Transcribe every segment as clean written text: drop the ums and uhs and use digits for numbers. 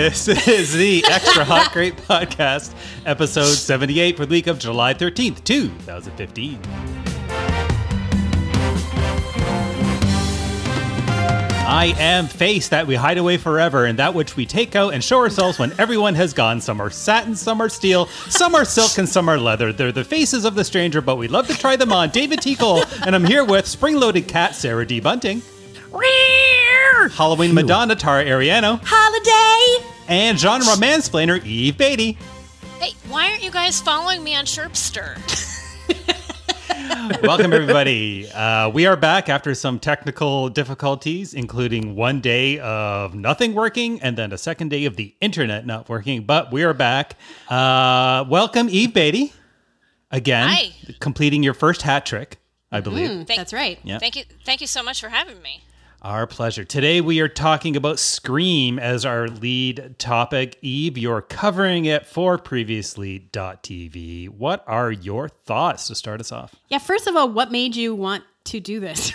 This is the Extra Hot Great Podcast, episode 78 for the week of July 13th, 2015. I am Face, that we hide away forever, and that which we take out and show ourselves when everyone has gone. Some are satin, some are steel, some are silk, and some are leather. They're the faces of the stranger, but we love to try them on. David T. Cole, and I'm here with spring-loaded cat Sarah D. Bunting. Halloween Madonna Tara Ariano. Holiday! And genre mansplainer Eve Beatty. Hey, why aren't you guys following me on Chirpster? Welcome, everybody. We are back after some technical difficulties, including one day of nothing working and then a second day of the internet not working. But we are back. Welcome, Eve Beatty. Again, Hi. Completing your first hat trick, I believe. That's right. Yeah. Thank you so much for having me. Our pleasure. Today we are talking about Scream as our lead topic. Eve, you're covering it for Previously.tv. What are your thoughts to start us off? Yeah, first of all, what made you want to do this?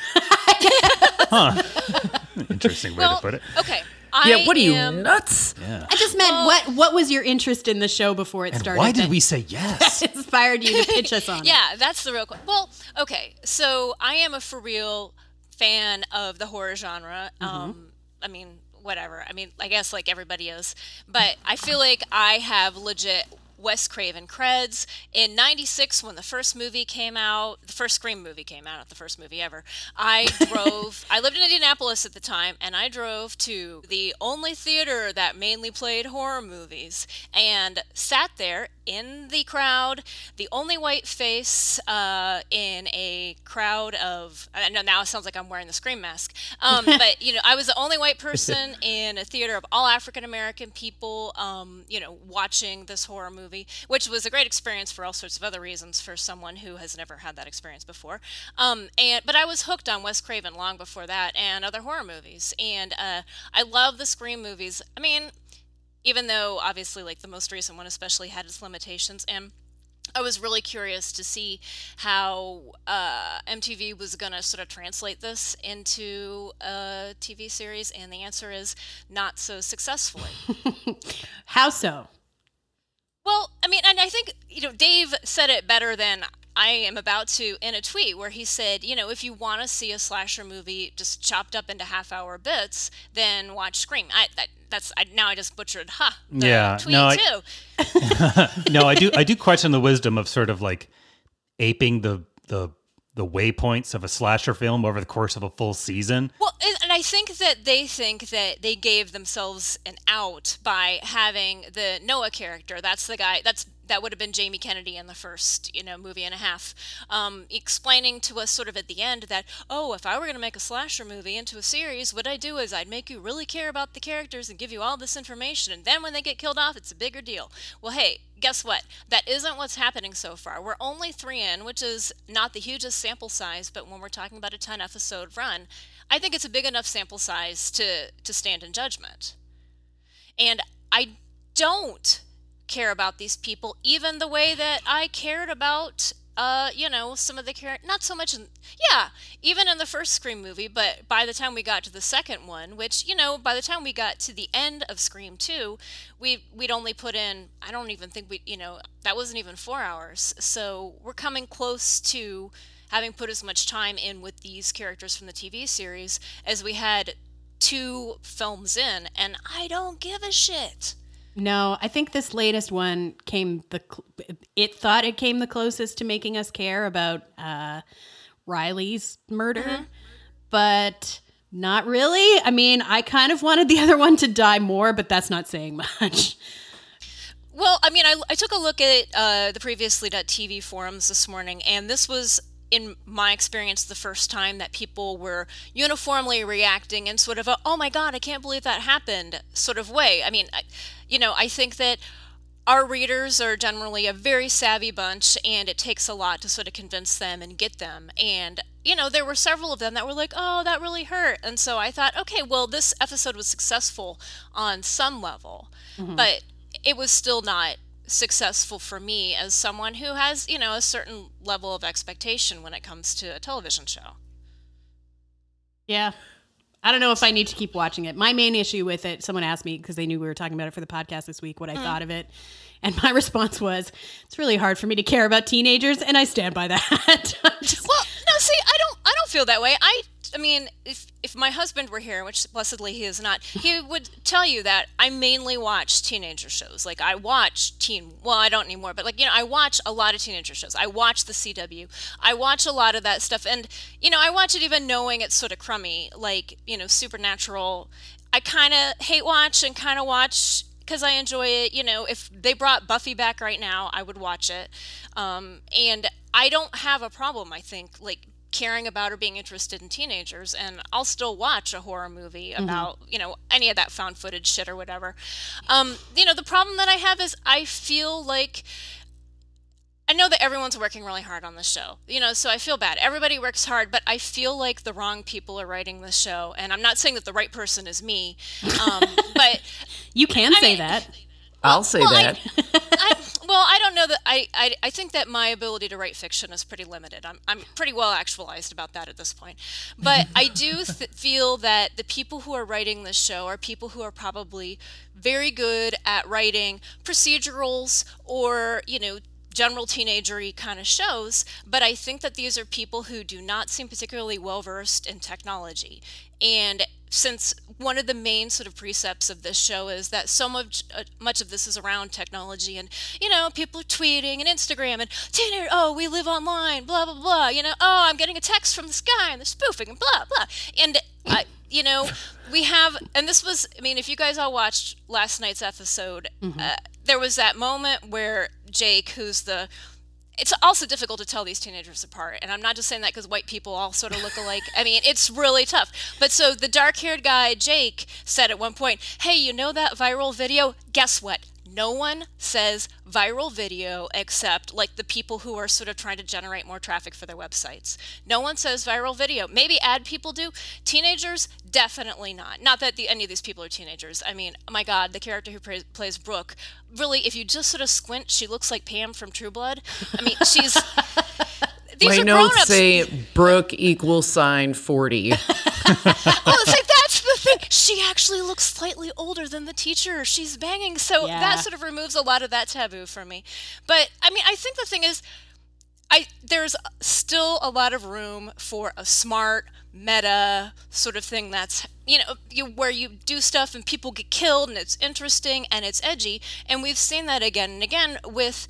Interesting way to put it. Okay. What are you, nuts? Yeah. I just meant, what was your interest in the show before it And started? why did we say yes? that inspired you to pitch us on it? Yeah, that's the real question. Well, okay. So I am a for real fan of the horror genre. I mean, whatever. I mean, I guess like everybody is. But I feel like I have legit Wes Craven creds. In 96, when the first movie came out, the first Scream movie came out, not the first movie ever, I lived in Indianapolis at the time, and I drove to the only theater that mainly played horror movies, and sat there in the crowd, the only white face in a crowd of, I know now it sounds like I'm wearing the Scream mask, but, I was the only white person in a theater of all African-American people, watching this horror movie, which was a great experience for all sorts of other reasons for someone who has never had that experience before. But I was hooked on Wes Craven long before that and other horror movies. And I love the Scream movies. I mean, even though obviously like the most recent one especially had its limitations, and I was really curious to see how MTV was going to sort of translate this into a TV series, and the answer is not so successfully. How so? Well, I mean, and I think, Dave said it better than I am about to in a tweet where he said, if you want to see a slasher movie just chopped up into half-hour bits, then watch Scream. Now I just butchered, the tweet too. No, I do question the wisdom of sort of like aping the waypoints of a slasher film over the course of a full season. Well, and I think that they gave themselves an out by having the Noah character. That's the guy. That would have been Jamie Kennedy in the first, movie and a half, explaining to us sort of at the end that, if I were going to make a slasher movie into a series, what I'd do is I'd make you really care about the characters and give you all this information, and then when they get killed off, it's a bigger deal. Well, hey, guess what? That isn't what's happening so far. We're only 3 in, which is not the hugest sample size, but when we're talking about a 10-episode run, I think it's a big enough sample size to stand in judgment. And I don't care about these people even the way that I cared about some of the characters, not so much even in the first Scream movie, but by the time we got to the second one, which by the time we got to the end of Scream 2, we'd only put in, I don't even think that wasn't even 4 hours, so we're coming close to having put as much time in with these characters from the TV series as we had 2 films in, and I don't give a shit. No, I think this latest one came the closest to making us care about Riley's murder, but not really. I mean, I kind of wanted the other one to die more, but that's not saying much. Well, I mean, I took a look at the Previously.tv forums this morning, and this was, in my experience, the first time that people were uniformly reacting in sort of a, oh my God, I can't believe that happened sort of way. I mean, I think that our readers are generally a very savvy bunch, and it takes a lot to sort of convince them and get them. And, there were several of them that were like, oh, that really hurt. And so I thought, okay, well, this episode was successful on some level, but it was still not successful for me as someone who has, a certain level of expectation when it comes to a television show. Yeah. I don't know if I need to keep watching it. My main issue with it, someone asked me because they knew we were talking about it for the podcast this week, what I thought of it. And my response was, it's really hard for me to care about teenagers, and I stand by that. Well, no, see, I don't feel that way. I mean, if my husband were here, which blessedly he is not, he would tell you that I mainly watch teenager shows. Like, I watch I don't anymore, but like, I watch a lot of teenager shows. I watch the CW. I watch a lot of that stuff. And, I watch it even knowing it's sort of crummy, like, Supernatural. I kind of hate watch and kind of watch because I enjoy it. If they brought Buffy back right now, I would watch it. And I don't have a problem, I think, like, caring about or being interested in teenagers, and I'll still watch a horror movie about any of that found footage shit or whatever. The problem that I have is I feel like I know that everyone's working really hard on this show, so I feel bad. Everybody works hard, but I feel like the wrong people are writing this show, and I'm not saying that the right person is me, but you can say that. I'll say that. I don't know that I think that my ability to write fiction is pretty limited. I'm pretty well actualized about that at this point. But I do feel that the people who are writing this show are people who are probably very good at writing procedurals or, general teenagery kind of shows, but I think that these are people who do not seem particularly well versed in technology. And since one of the main sort of precepts of this show is that so much of this is around technology, and people are tweeting and Instagram and we live online, blah blah blah. I'm getting a text from this guy and they're spoofing and blah blah. And we have, and this was, if you guys all watched last night's episode, there was that moment where Jake, it's also difficult to tell these teenagers apart. And I'm not just saying that because white people all sort of look alike. It's really tough. But so the dark-haired guy, Jake, said at one point, hey, that viral video? Guess what? No one says viral video except like the people who are sort of trying to generate more traffic for their websites. No one says viral video. Maybe ad people do. Teenagers, definitely not. Not that any of these people are teenagers. My God, the character who plays Brooke, really, if you just sort of squint, she looks like Pam from True Blood. She's... These My are notes grown-ups. say Brooke =40. It's like, that's the thing. She actually looks slightly older than the teacher she's banging. So that sort of removes a lot of that taboo for me. But, I think the thing is, there's still a lot of room for a smart, meta sort of thing that's, where you do stuff and people get killed and it's interesting and it's edgy. And we've seen that again and again with,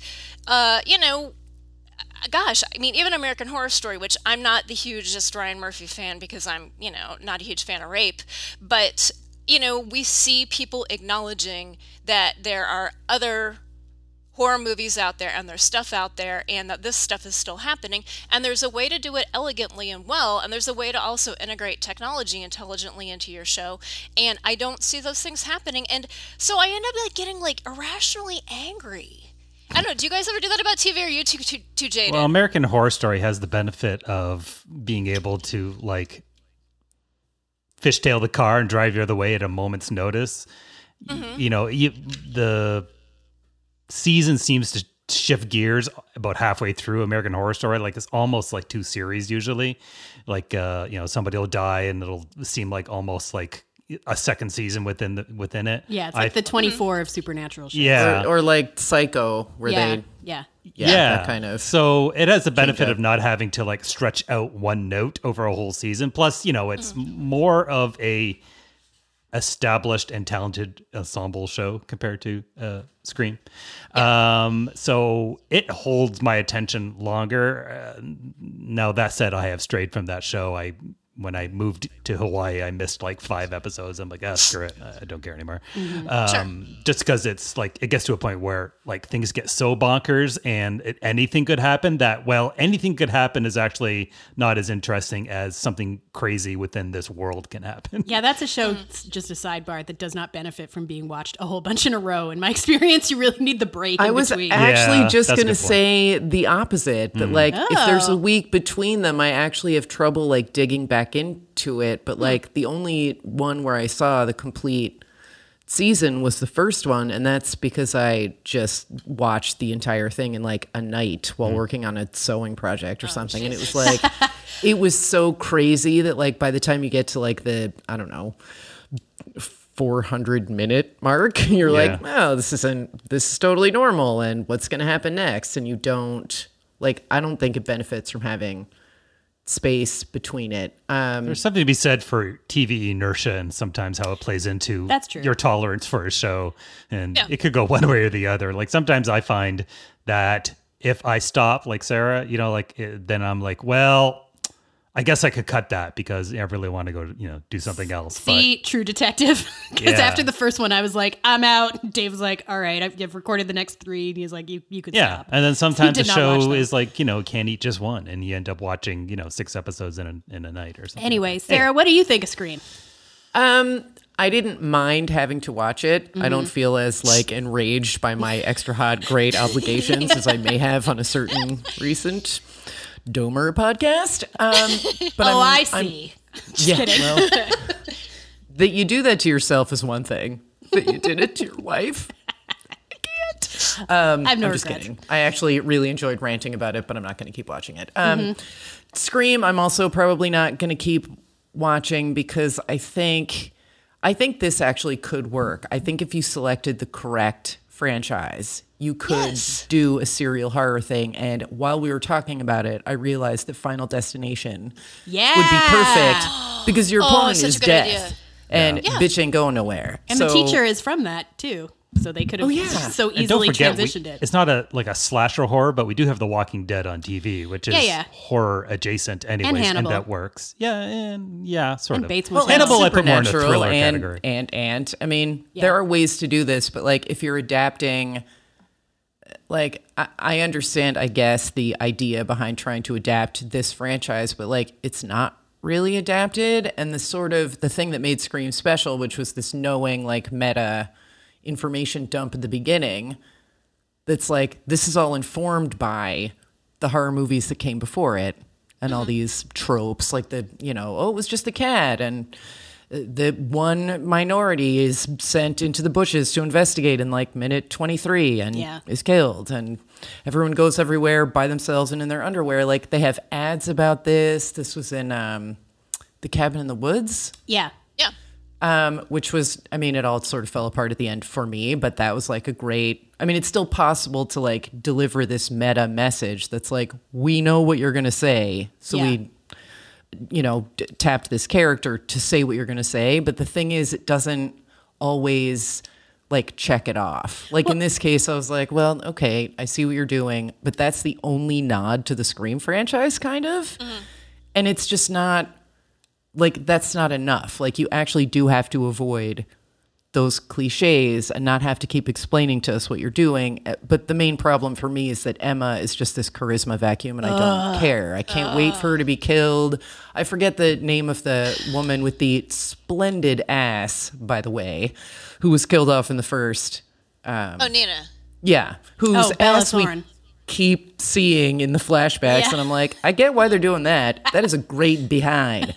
even American Horror Story, which I'm not the hugest Ryan Murphy fan because I'm, not a huge fan of rape. But, we see people acknowledging that there are other horror movies out there and there's stuff out there and that this stuff is still happening. And there's a way to do it elegantly and well. And there's a way to also integrate technology intelligently into your show. And I don't see those things happening. And so I end up getting irrationally angry. I don't know. Do you guys ever do that about TV, or are you too jaded? Well, American Horror Story has the benefit of being able to fishtail the car and drive the other way at a moment's notice. The season seems to shift gears about halfway through American Horror Story. It's almost like two series usually. Somebody will die and it'll seem like almost like a second season within it. Yeah, it's like the 24 of Supernatural shows. Yeah. Or like Psycho, where they... Yeah. that kind of... So it has the benefit of not having to stretch out one note over a whole season. Plus, it's more of a established and talented ensemble show compared to Scream. So it holds my attention longer. Now, that said, I have strayed from that show. When I moved to Hawaii, I missed 5 episodes. I'm like, screw it. I don't care anymore. Just because it's it gets to a point where things get so bonkers and anything could happen anything could happen is actually not as interesting as something crazy within this world can happen. Yeah, that's a show, just a sidebar, that does not benefit from being watched a whole bunch in a row. In my experience, you really need the break in between. Actually just going to say the opposite. That if there's a week between them, I actually have trouble digging back into it. But the only one where I saw the complete season was the first one, and that's because I just watched the entire thing in like a night while working on a sewing project or something. And it was like, it was so crazy that like by the time you get to like the, I don't know, 400-minute mark, you're like, oh, this is totally normal, and what's going to happen next? And you don't, like, I don't think it benefits from having space between it. There's something to be said for TV inertia and sometimes how it plays into That's true. your tolerance for a show. And it could go one way or the other. Like sometimes I find that if I stop, like Sarah, you know, like then I'm like, well, I guess I could cut that because I really want to go, you know, do something else. See, True Detective. Because after the first one, I was like, I'm out. Dave was like, all right, I've recorded the next 3. And he's like, you could stop. And then sometimes the did not watch show them. is like, you know, can't eat just one. And you end up watching, you know, 6 episodes in a night or something. Anyway, Sarah, what do you think of Scream? I didn't mind having to watch it. I don't feel as like enraged by my extra hot great obligations as I may have on a certain recent Domer podcast. But I see. Just kidding. Well, that you do that to yourself is one thing. That you did it to your wife, I can't. I have no I'm regrets. just kidding. I actually really enjoyed ranting about it, but I'm not going to keep watching it. Scream, I'm also probably not going to keep watching because I think this actually could work. I think if you selected the correct franchise, you could do a serial horror thing. And while we were talking about it, I realized that Final Destination would be perfect because your opponent such is a good death. idea. And bitch ain't going nowhere. And the teacher is from that, too. So they could have so And don't easily forget, transitioned it. it's not a slasher horror, but we do have The Walking Dead on TV, which is horror adjacent anyways, and Hannibal. that works. Sort And of. Bates Motel. Hannibal I put more in a Supernatural thriller and, category. And I mean, there are ways to do this, but like if you're adapting, like I understand, I guess, the idea behind trying to adapt this franchise, but like it's not really adapted. And the thing that made Scream special, which was this knowing like meta information dump at the beginning, that's like, this is all informed by the horror movies that came before it and all these tropes like it was just a cat and the one minority is sent into the bushes to investigate in like minute 23 and is killed, and everyone goes everywhere by themselves and in their underwear. Like they have ads about this. This was in The Cabin in the Woods. Yeah. Which was, I mean, it all sort of fell apart at the end for me, but that was like it's still possible to like deliver this meta message that's like, we know what you're going to say. So we, tapped this character to say what you're going to say. But the thing is, it doesn't always like check it off. Like in this case, I was like, well, okay, I see what you're doing, but that's the only nod to the Scream franchise kind of. And it's just not, like, that's not enough. Like, you actually do have to avoid those cliches and not have to keep explaining to us what you're doing. But the main problem for me is that Emma is just this charisma vacuum, and I don't care. I can't wait for her to be killed. I forget the name of the woman with the splendid ass, by the way, who was killed off in the first. Nina. Yeah, whose Bella ass we Thorne. keep seeing in the flashbacks, and I'm like, I get why they're doing that. That is a great behind.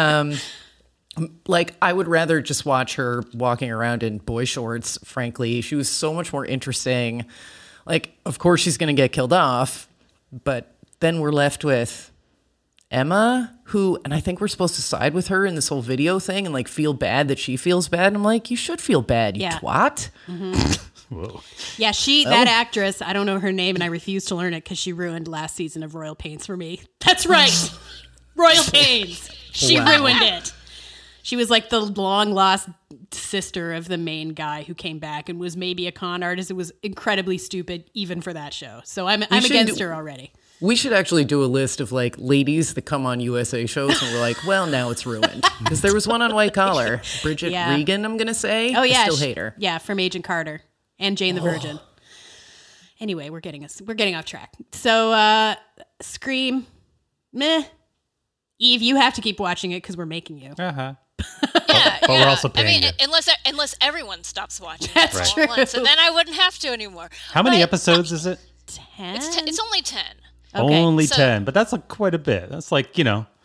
Like, I would rather just watch her walking around in boy shorts, frankly. She was so much more interesting. Like, of course she's going to get killed off, but then we're left with Emma, who, and I think we're supposed to side with her in this whole video thing and, like, feel bad that she feels bad. And I'm like, you should feel bad, you twat. Whoa. Yeah, that actress, I don't know her name, and I refuse to learn it because she ruined last season of Royal Pains for me. That's right. Royal Pains. She ruined it. She was like the long lost sister of the main guy who came back and was maybe a con artist. It was incredibly stupid even for that show. So I'm against her already. We should actually do a list of like ladies that come on USA shows and we're like, well, now it's ruined. Because there was one on White Collar, Bridget Regan, I'm going to say. Oh yeah. I still hate her. Yeah, from Agent Carter and Jane the Virgin. Anyway, we're getting off track. So Scream, meh. Eve, you have to keep watching it because we're making you. Uh-huh. But we're also paying you. Unless everyone stops watching That's all at true. once, and then I wouldn't have to anymore. How many episodes is it? 10? It's only 10. Okay, Only so- 10, but that's like quite a bit. That's like,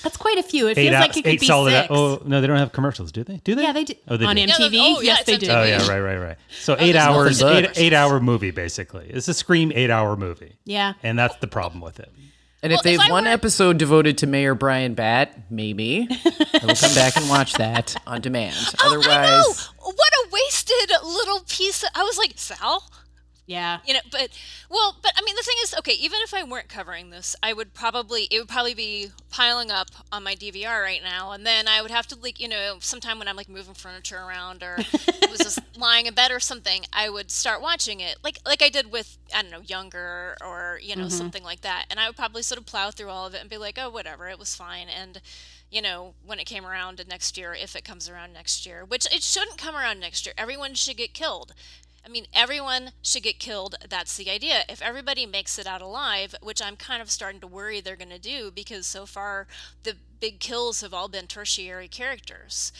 That's quite a few. It feels like it could be solid. 6. Oh no, they don't have commercials, do they? Do they? Yeah, they do. Oh, they on do. MTV? Yeah, Yes, they it's do. MTV. Oh yeah, right. So 8 there's hours, nothing but- 8-hour movie basically. It's a Scream 8-hour movie. Yeah. And that's the problem with it. And Well, if they if have I one were- episode devoted to Mayor Brian Batt, maybe I will come back and watch that on demand. I know. Otherwise, What a wasted little piece. I was like, Sal? Yeah. But I mean, the thing is, okay, even if I weren't covering this, it would probably be piling up on my DVR right now, and then I would have to, like, sometime when I'm like moving furniture around or was just lying in bed or something, I would start watching it, like I did with, I don't know, Younger or something like that, and I would probably sort of plow through all of it and be like, oh, whatever, it was fine, and when it came around next year, if it comes around next year, which it shouldn't come around next year, everyone should get killed. I mean, everyone should get killed. That's the idea. If everybody makes it out alive, which I'm kind of starting to worry they're going to do, because so far the big kills have all been tertiary characters.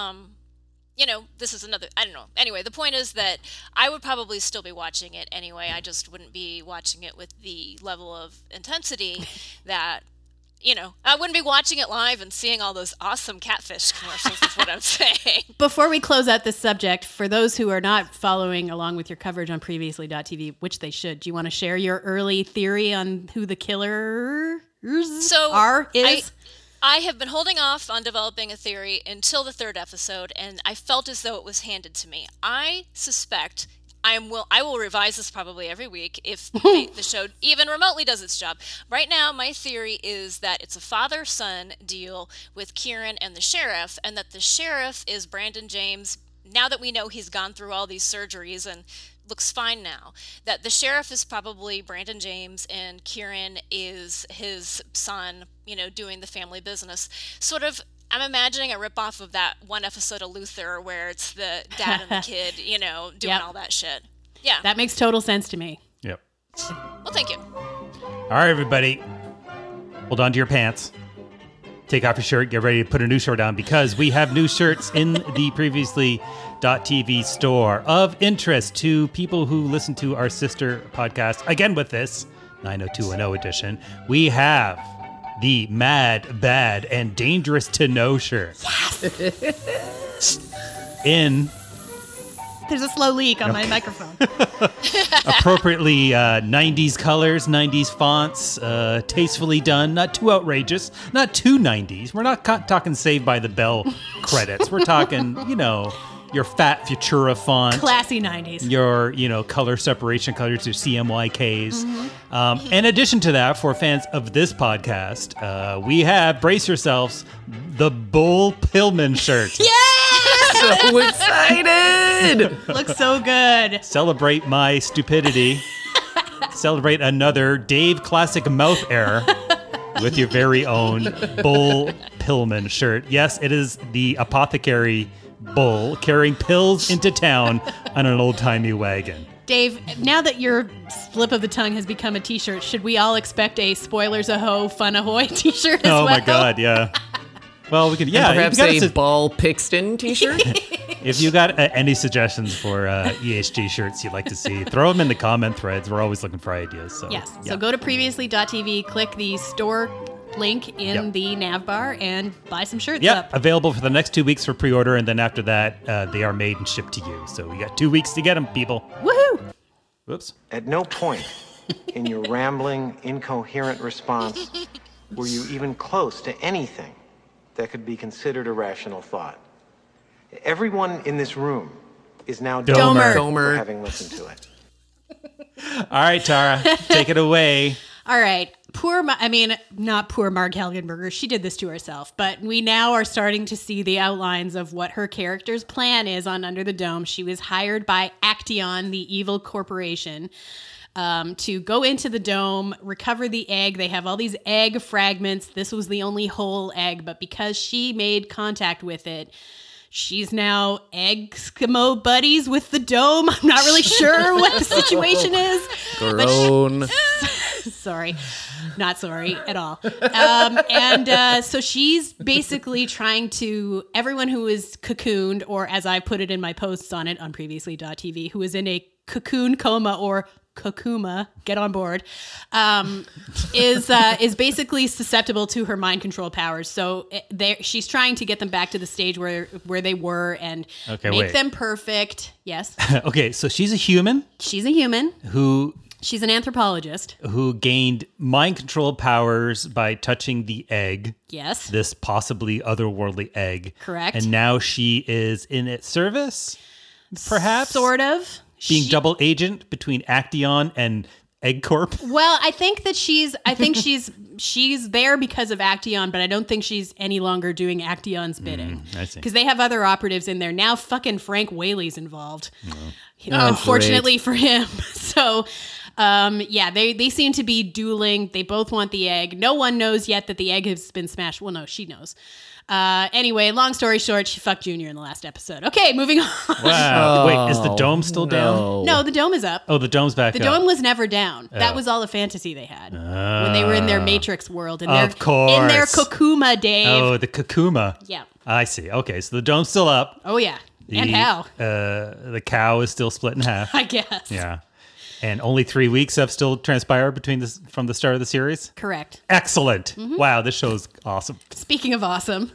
This is another, I don't know. Anyway, the point is that I would probably still be watching it anyway. I just wouldn't be watching it with the level of intensity that, I wouldn't be watching it live and seeing all those awesome catfish commercials, is what I'm saying. Before we close out this subject, for those who are not following along with your coverage on Previously.tv, which they should, do you want to share your early theory on who the killers is? I have been holding off on developing a theory until the 3rd episode, and I felt as though it was handed to me. I suspect I will revise this probably every week if the show even remotely does its job. Right now, my theory is that it's a father-son deal with Kieran and the sheriff, and that the sheriff is Brandon James. Now that we know he's gone through all these surgeries and looks fine now, that the sheriff is probably Brandon James and Kieran is his son, doing the family business. Sort of, I'm imagining a ripoff of that one episode of Luther where it's the dad and the kid, doing all that shit. Yeah. That makes total sense to me. Yep. Well, thank you. All right, everybody. Hold on to your pants. Take off your shirt. Get ready to put a new shirt on because we have new shirts in the Previously.tv store of interest to people who listen to our sister podcast. Again, with this 90210 edition, we have the Mad, Bad, and Dangerous to Know shirt. Yes! There's a slow leak on my microphone. Appropriately 90s colors, 90s fonts, tastefully done, not too outrageous, not too 90s. We're not talking Saved by the Bell credits. We're talking, your fat Futura font. Classy 90s. Your, color separation colors, your CMYKs. Mm-hmm. In addition to that, for fans of this podcast, we have, brace yourselves, the Bull Pillman shirt. Yeah! so excited! Looks so good. Celebrate my stupidity. Celebrate another Dave Classic mouth error with your very own Bull Pillman shirt. Yes, it is the apothecary bull carrying pills into town on an old-timey wagon. Dave, now that your slip of the tongue has become a t-shirt, should we all expect a Spoilers Aho Fun Ahoy t-shirt as well? Oh my God, yeah. Well, we could, yeah. And perhaps a Ball Pixton t-shirt? If you got any suggestions for EHG shirts you'd like to see, throw them in the comment threads. We're always looking for ideas. So, Yes. yeah. So go to Previously.tv, click the store link in the nav bar, and buy some shirts Yep, up. available for the next 2 weeks for pre-order, and then after that, they are made and shipped to you. So you got 2 weeks to get them, people. Woohoo! Whoops. At no point in your rambling, incoherent response were you even close to anything that could be considered a rational thought. Everyone in this room is now Domer. for having listened to it. All right, Tara, take it away. All right. Not poor Marg Helgenberger. She did this to herself. But we now are starting to see the outlines of what her character's plan is on Under the Dome. She was hired by Acteon, the evil corporation, to go into the dome, recover the egg. They have all these egg fragments. This was the only whole egg. But because she made contact with it, she's now Eskimo buddies with the dome. I'm not really sure what the situation is. Grown. Sorry. Not sorry at all. So she's basically trying to, everyone who is cocooned, or as I put it in my posts on it on Previously.tv, who is in a cocoon coma or Kokuma, get on board, is basically susceptible to her mind control powers. So she's trying to get them back to the stage where they were and make them perfect. Yes. Okay, so she's a human. She's a human. She's an anthropologist. Who gained mind control powers by touching the egg. Yes. This possibly otherworldly egg. Correct. And now she is in its service, perhaps? Sort of. Being double agent between Actaeon and Egg Corp. Well, I think she's there because of Actaeon, but I don't think she's any longer doing Actaeon's bidding. I see. Because they have other operatives in there. Now fucking Frank Whaley's involved. Unfortunately for him. So, they seem to be dueling. They both want the egg. No one knows yet that the egg has been smashed. Well, no, she knows. Anyway, long story short, she fucked Junior in the last episode. Okay, moving on. Wow. Wait, is the dome still down? No, the dome is up. Oh, the dome's back The up. dome was never down. That was all a fantasy they had when they were in their Matrix world. In their Kokuma, Dave. Oh, the Kokuma. Yeah. I see. Okay, so the dome's still up. Oh, yeah. And how? The cow is still split in half. I guess. Yeah. And only 3 weeks have still transpired from the start of the series? Correct. Excellent. Mm-hmm. Wow, this show's awesome. Speaking of awesome.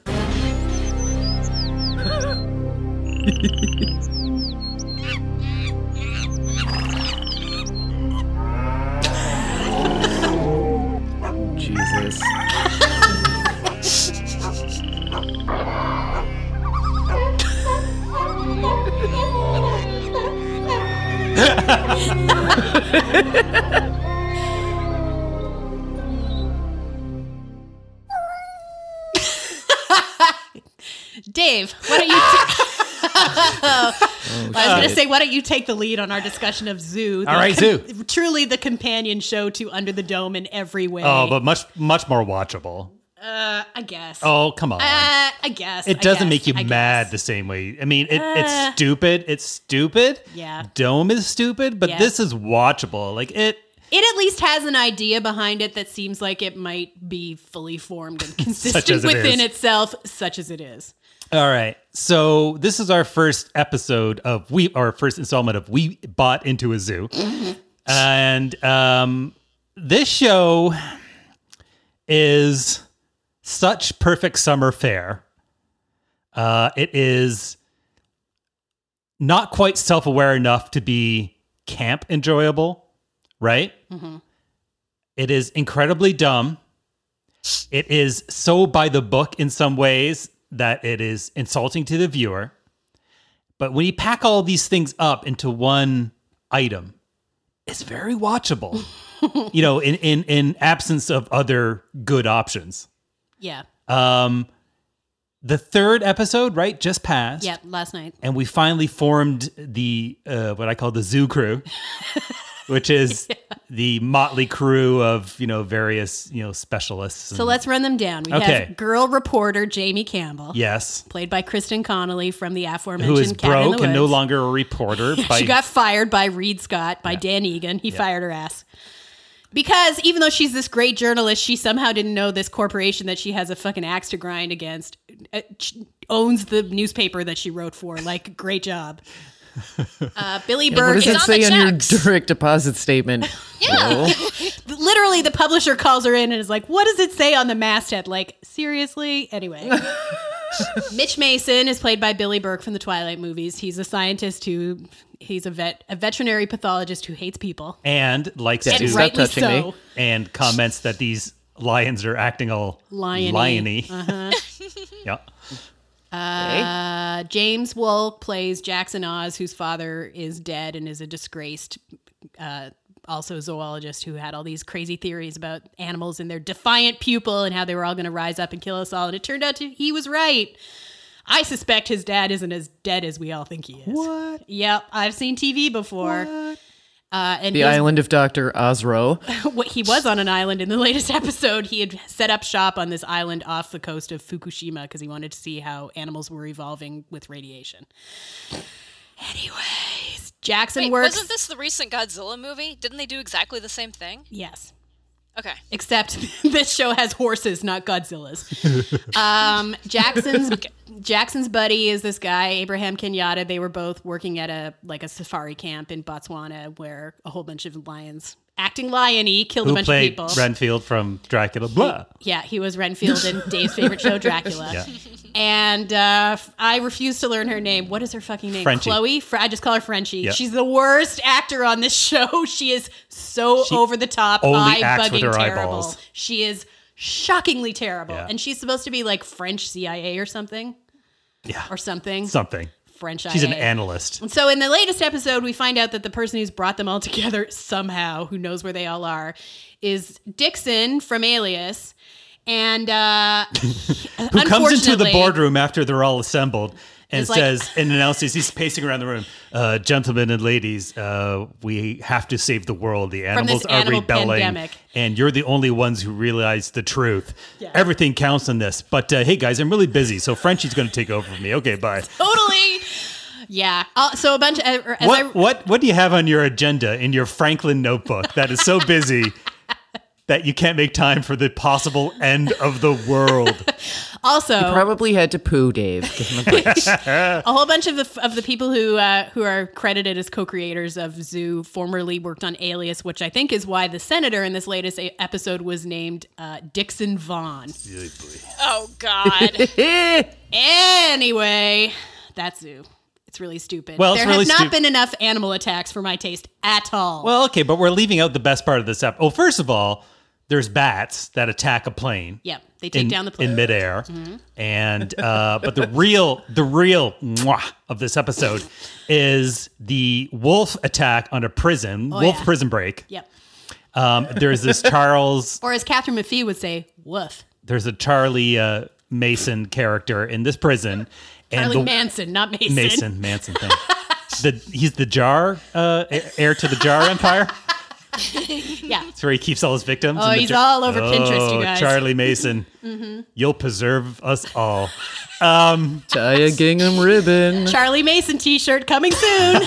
Jesus. Dave, why don't you... I was going to say, why don't you take the lead on our discussion of Zoo? All right, Zoo. Truly the companion show to Under the Dome in every way. Oh, but much more watchable. I guess. Oh, come on. I guess. It doesn't make you mad the same way. I mean, it's stupid. It's stupid. Yeah. Dome is stupid, but this is watchable. Like it at least has an idea behind it that seems like it might be fully formed and consistent within itself, such as it is. All right. So this is our first episode of our first installment of We Bought Into a Zoo. And this show is such perfect summer fare. It is not quite self-aware enough to be camp enjoyable, right? Mm-hmm. It is incredibly dumb. It is so by the book in some ways that it is insulting to the viewer. But when you pack all these things up into one item, it's very watchable. In absence of other good options. Yeah. The third episode, right, just passed. Yeah, last night. And we finally formed the what I call the Zoo Crew, which is the motley crew of various specialists. So let's run them down. We have girl reporter Jamie Campbell. Yes, played by Kristen Connolly from the aforementioned who is Cabin in the broke Woods. And no longer a reporter. She got fired by Reed Scott, by Dan Egan. He fired her ass. Because even though she's this great journalist, she somehow didn't know this corporation that she has a fucking axe to grind against owns the newspaper that she wrote for. Like, great job. Billy Berg. What does it say on your direct deposit statement? Yeah. Literally, the publisher calls her in and is like, what does it say on the masthead? Like, seriously? Anyway. Mitch Mason is played by Billy Burke from the Twilight movies. He's a scientist he's a veterinary pathologist who hates people. And likes to stop touching me. And comments that these lions are acting all liony. Uh-huh. Yeah. James Wolk plays Jackson Oz, whose father is dead and is a disgraced also zoologist who had all these crazy theories about animals and their defiant pupil and how they were all going to rise up and kill us all. And it turned out he was right. I suspect his dad isn't as dead as we all think he is. What? Yep. I've seen TV before. What? And the island of Dr. Osro. He was on an island in the latest episode. He had set up shop on this island off the coast of Fukushima because he wanted to see how animals were evolving with radiation. Anyways, Jackson works... Wasn't this the recent Godzilla movie? Didn't they do exactly the same thing? Yes. Okay. Except this show has horses, not Godzilla's. Jackson's buddy is this guy, Abraham Kenyatta. They were both working at a safari camp in Botswana where a whole bunch of lions acting lion-y killed a bunch of played people. Renfield from Dracula? Blah. Yeah, he was Renfield in Dave's favorite show, Dracula. Yeah. And I refuse to learn her name. What is her fucking name? Frenchie. Chloe? I just call her Frenchie. Yeah. She's the worst actor on this show. She is so over the top, only acts with eye-bugging her terrible. eyeballs. She is shockingly terrible. Yeah. And she's supposed to be like French CIA or something. Yeah. Or something. Something. French She's an IA. analyst. And so in the latest episode, we find out that the person who's brought them all together somehow, who knows where they all are, is Dixon from Alias. And Who comes into the boardroom after they're all assembled and It's like- says, and announces, he's pacing around the room, gentlemen and ladies, we have to save the world. The animals this are animal rebelling. pandemic. And you're the only ones who realize the truth. Yeah. Everything counts in this. But hey, guys, I'm really busy, so Frenchie's going to take over for me. Okay, bye. Totally. Yeah. So a bunch of What do you have on your agenda in your Franklin notebook that is so busy that you can't make time for the possible end of the world? also Probably had to poo, Dave. Give him a break. a whole bunch of the people who are credited as co-creators of Zoo formerly worked on Alias, which I think is why the senator in this latest episode was named Dixon Vaughn. Oh, God. Anyway, that's Zoo. It's really stupid. Well, it's there really have not stu- been enough animal attacks for my taste at all. Well, okay, but we're leaving out the best part of this episode. Well, first of all, there's bats that attack a plane. Yep, they take down the plane in midair, and but the real mwah of this episode is the wolf attack on a prison, wolf yeah. prison break. Yep. There's this Charles. Or as Catherine McPhee would say, woof. There's a Charlie Mason character in this prison, and Charlie Manson, not Mason. Manson thing. He's the jar heir to the Jar Empire. Yeah. That's where he keeps all his victims. Oh, in the he's all over Pinterest, you guys. Charlie Mason. You'll preserve us all. Tie a gingham ribbon. Charlie Mason t-shirt coming soon.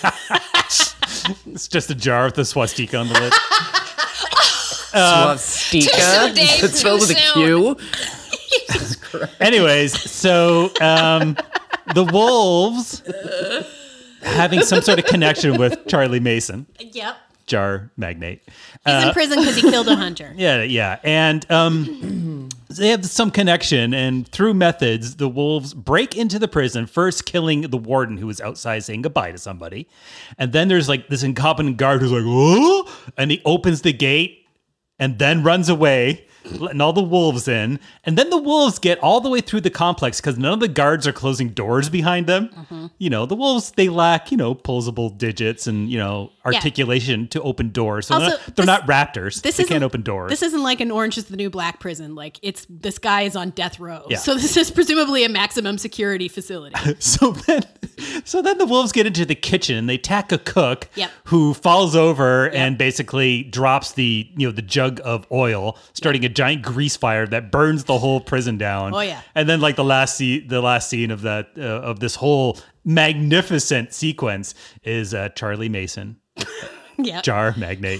It's just a jar with a swastika on the lid. Swastika. Too soon, Dave, It's spelled too with a soon. Q. Anyways, so the wolves having some sort of connection with Charlie Mason, Yep. jar magnate. He's in prison because he killed a hunter. Yeah. And they have some connection, and through methods, the wolves break into the prison, first killing the warden who was outside saying goodbye to somebody. And then there's like this incompetent guard who's like, oh, and he opens the gate and then runs away, letting all the wolves in. And then the wolves get all the way through the complex because none of the guards are closing doors behind them. Mm-hmm. You know, the wolves, they lack, posable digits and, articulation to open doors. So Also, they're not raptors. They isn't- can't open doors. This isn't like an Orange is the New Black prison. Like this guy is on death row. Yeah. So this is presumably a maximum security facility. So then the wolves get into the kitchen and they attack a cook Yep. who falls over and basically drops the the jug of oil, starting a giant grease fire that burns the whole prison down. Oh, yeah. And then like the last scene of that of this whole magnificent sequence is Charlie Mason. Yeah. Jar magnate.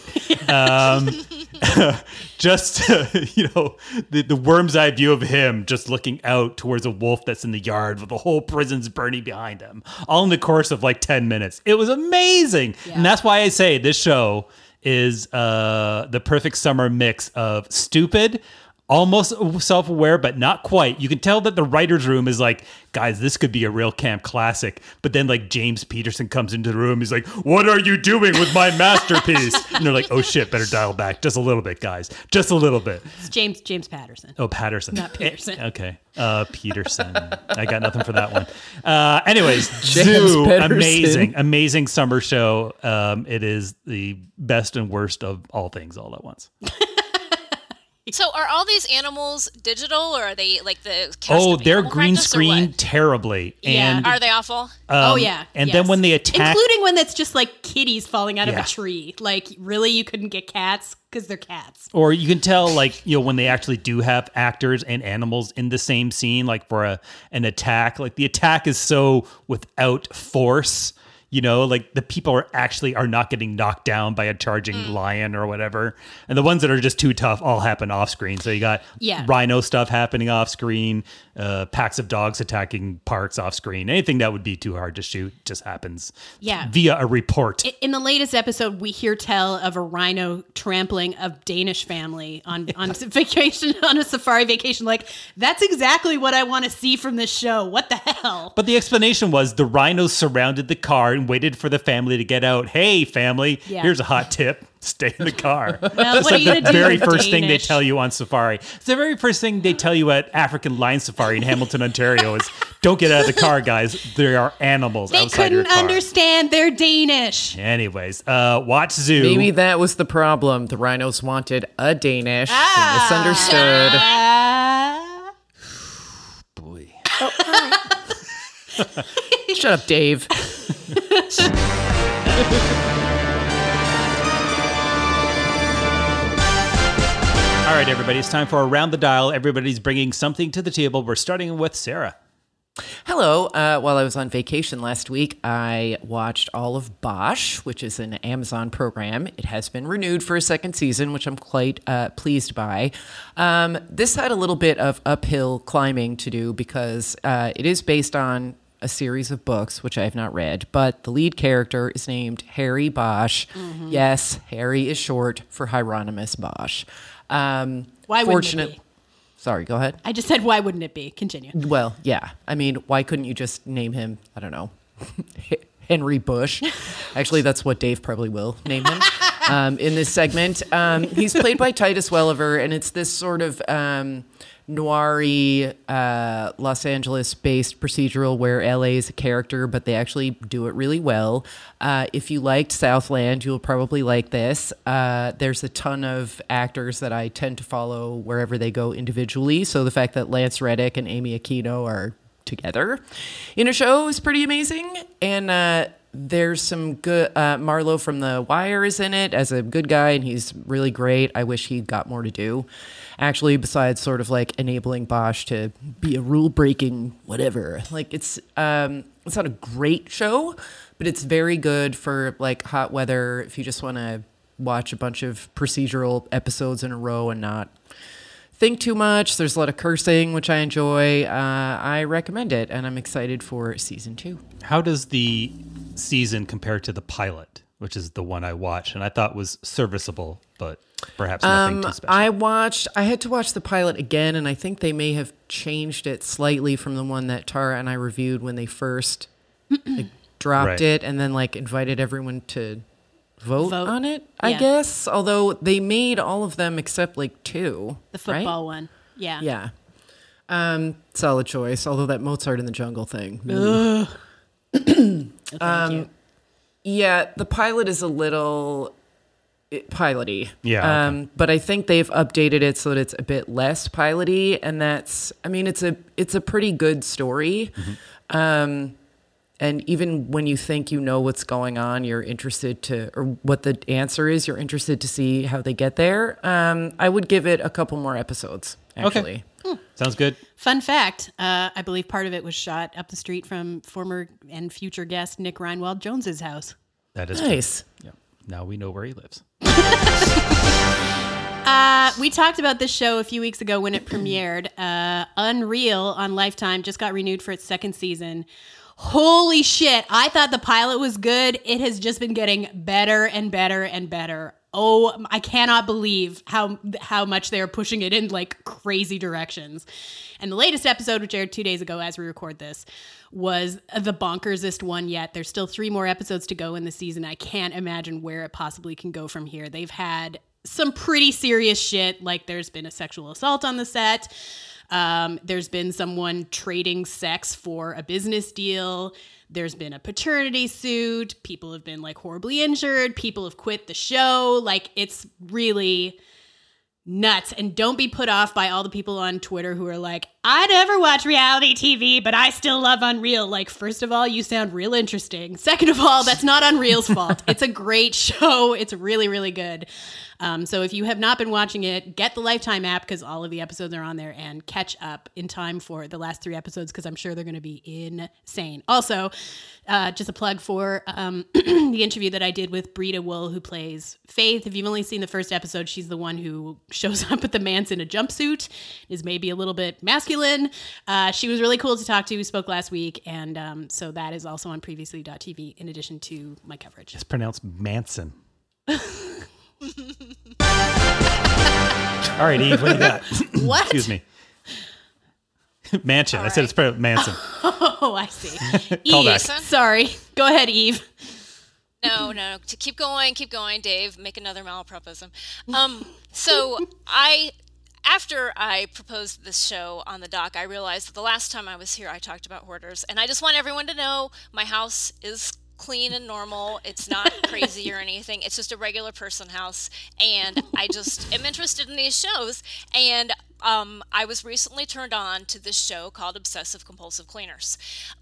Just, the worm's eye view of him just looking out towards a wolf that's in the yard with the whole prison's burning behind him, all in the course of like 10 minutes. It was amazing. Yeah. And that's why I say this show is the perfect summer mix of stupid, almost self-aware, but not quite. You can tell that the writer's room is like, guys, this could be a real camp classic. But then like James Peterson comes into the room. He's like, what are you doing with my masterpiece? And they're like, oh shit, better dial back just a little bit, guys. Just a little bit. It's James Patterson. Oh, Patterson. Not Peterson. Okay. Peterson. I got nothing for that one. Anyways, James Zoo, Patterson. amazing summer show. It is the best and worst of all things all at once. So are all these animals digital, or are they like the cast Oh, of they're Animal green Practice, or screen what? terribly. Yeah. And Are they awful? Oh yeah. and then when they attack- including when it's just like kitties falling out of Yeah. a tree. Like really, you couldn't get cats because they're cats. or you can tell, like, when they actually do have actors and animals in the same scene, like for an attack. Like the attack is so without force. like the people are not getting knocked down by a charging lion or whatever. And the ones that are just too tough all happen off screen. So you got rhino stuff happening off screen, packs of dogs attacking parks off screen. Anything that would be too hard to shoot just happens via a report. In the latest episode, we hear tell of a rhino trampling a Danish family on vacation, on a safari vacation. Like, that's exactly what I want to see from this show. What the hell? But the explanation was the rhinos surrounded the car and waited for the family to get out. Hey, family, here's a hot tip. Stay in the car. Well, what are you going to do? The very first thing they tell you on safari. It's the very first thing they tell you at African Lion Safari in Hamilton, Ontario is don't get out of the car, guys. There are animals outside your car. They couldn't understand. They're Danish. Anyways, Watch Zoo. Maybe that was the problem. The rhinos wanted a Danish. They misunderstood. Boy. Shut up, Dave. All right, everybody, it's time for Around the Dial. Everybody's bringing something to the table. We're starting with Sarah. Hello. While I was on vacation last week, I watched all of Bosch, which is an Amazon program. It has been renewed for a second season, which I'm quite pleased by. This had a little bit of uphill climbing to do because it is based on a series of books, which I have not read, but the lead character is named Harry Bosch. Mm-hmm. Yes, Harry is short for Hieronymus Bosch. Why wouldn't it be? Sorry, go ahead. I just said, why wouldn't it be? Continue. Well, yeah. I mean, why couldn't you just name him, I don't know, Henry Bush? Actually, that's what Dave probably will name him in this segment. He's played by Titus Welliver, and it's this sort of noir-y, Los Angeles-based procedural where LA is a character, but they actually do it really well. If you liked Southland, you'll probably like this. There's a ton of actors that I tend to follow wherever they go individually, so the fact that Lance Reddick and Amy Aquino are together in a show is pretty amazing. And there's some good... Marlo from The Wire is in it as a good guy, and he's really great. I wish he got more to do, actually, besides sort of like enabling Bosch to be a rule-breaking whatever. Like, it's not a great show, but it's very good for like hot weather if you just want to watch a bunch of procedural episodes in a row and not think too much. There's a lot of cursing, which I enjoy. I recommend it, and I'm excited for season 2. How does the season compare to the pilot, which is the one I watched and I thought was serviceable, but perhaps nothing too special? I had to watch the pilot again, and I think they may have changed it slightly from the one that Tara and I reviewed when they first dropped it, and then like invited everyone to vote on it, I guess. Although they made all of them except like 2. The football one. Yeah. Yeah. Solid choice. Although that Mozart in the Jungle thing. Thank you. Yeah, the pilot is a little piloty. Yeah. Okay. But I think they've updated it so that it's a bit less piloty, and that's, I mean, it's a pretty good story. Mm-hmm. And even when you think you know what's going on, you're interested to, or what the answer is, you're interested to see how they get there. I would give it a couple more episodes, actually. Okay. Sounds good. Fun fact, I believe part of it was shot up the street from former and future guest Nick Reinwald Jones's house. That is nice. Yeah. Now we know where he lives. We talked about this show a few weeks ago when it premiered. Unreal on Lifetime just got renewed for its second season. Holy shit. I thought the pilot was good. It has just been getting better and better and better. Oh, I cannot believe how much they're pushing it in like crazy directions. And the latest episode, which aired 2 days ago as we record this, was the bonkersest one yet. There's still 3 more episodes to go in the season. I can't imagine where it possibly can go from here. They've had some pretty serious shit, like there's been a sexual assault on the set. There's been someone trading sex for a business deal. There's been a paternity suit. People have been like horribly injured. People have quit the show. Like, it's really nuts. And don't be put off by all the people on Twitter who are like, I never watch reality TV, but I still love Unreal. Like, first of all, you sound real interesting. Second of all, that's not Unreal's fault. It's a great show. It's really, really good. So if you have not been watching it, get the Lifetime app because all of the episodes are on there, and catch up in time for the last 3 episodes because I'm sure they're going to be insane. Also, just a plug for the interview that I did with Brita Wool, who plays Faith. If you've only seen the first episode, she's the one who shows up at the manse in a jumpsuit, is maybe a little bit masculine. She was really cool to talk to. We spoke last week, and so that is also on previously.tv in addition to my coverage. It's pronounced Manson. All right, Eve, what do you got? What? Excuse me. Mansion. All I said it's pronounced Manson. Oh, I see. Call Eve, back. sorry. Go ahead, Eve. No. To keep going, Dave. Make another malapropism. So after I proposed this show on the doc, I realized that the last time I was here, I talked about hoarders, and I just want everyone to know my house is clean and normal. It's not crazy or anything. It's just a regular person house, and I just am interested in these shows. And I was recently turned on to this show called Obsessive Compulsive Cleaners.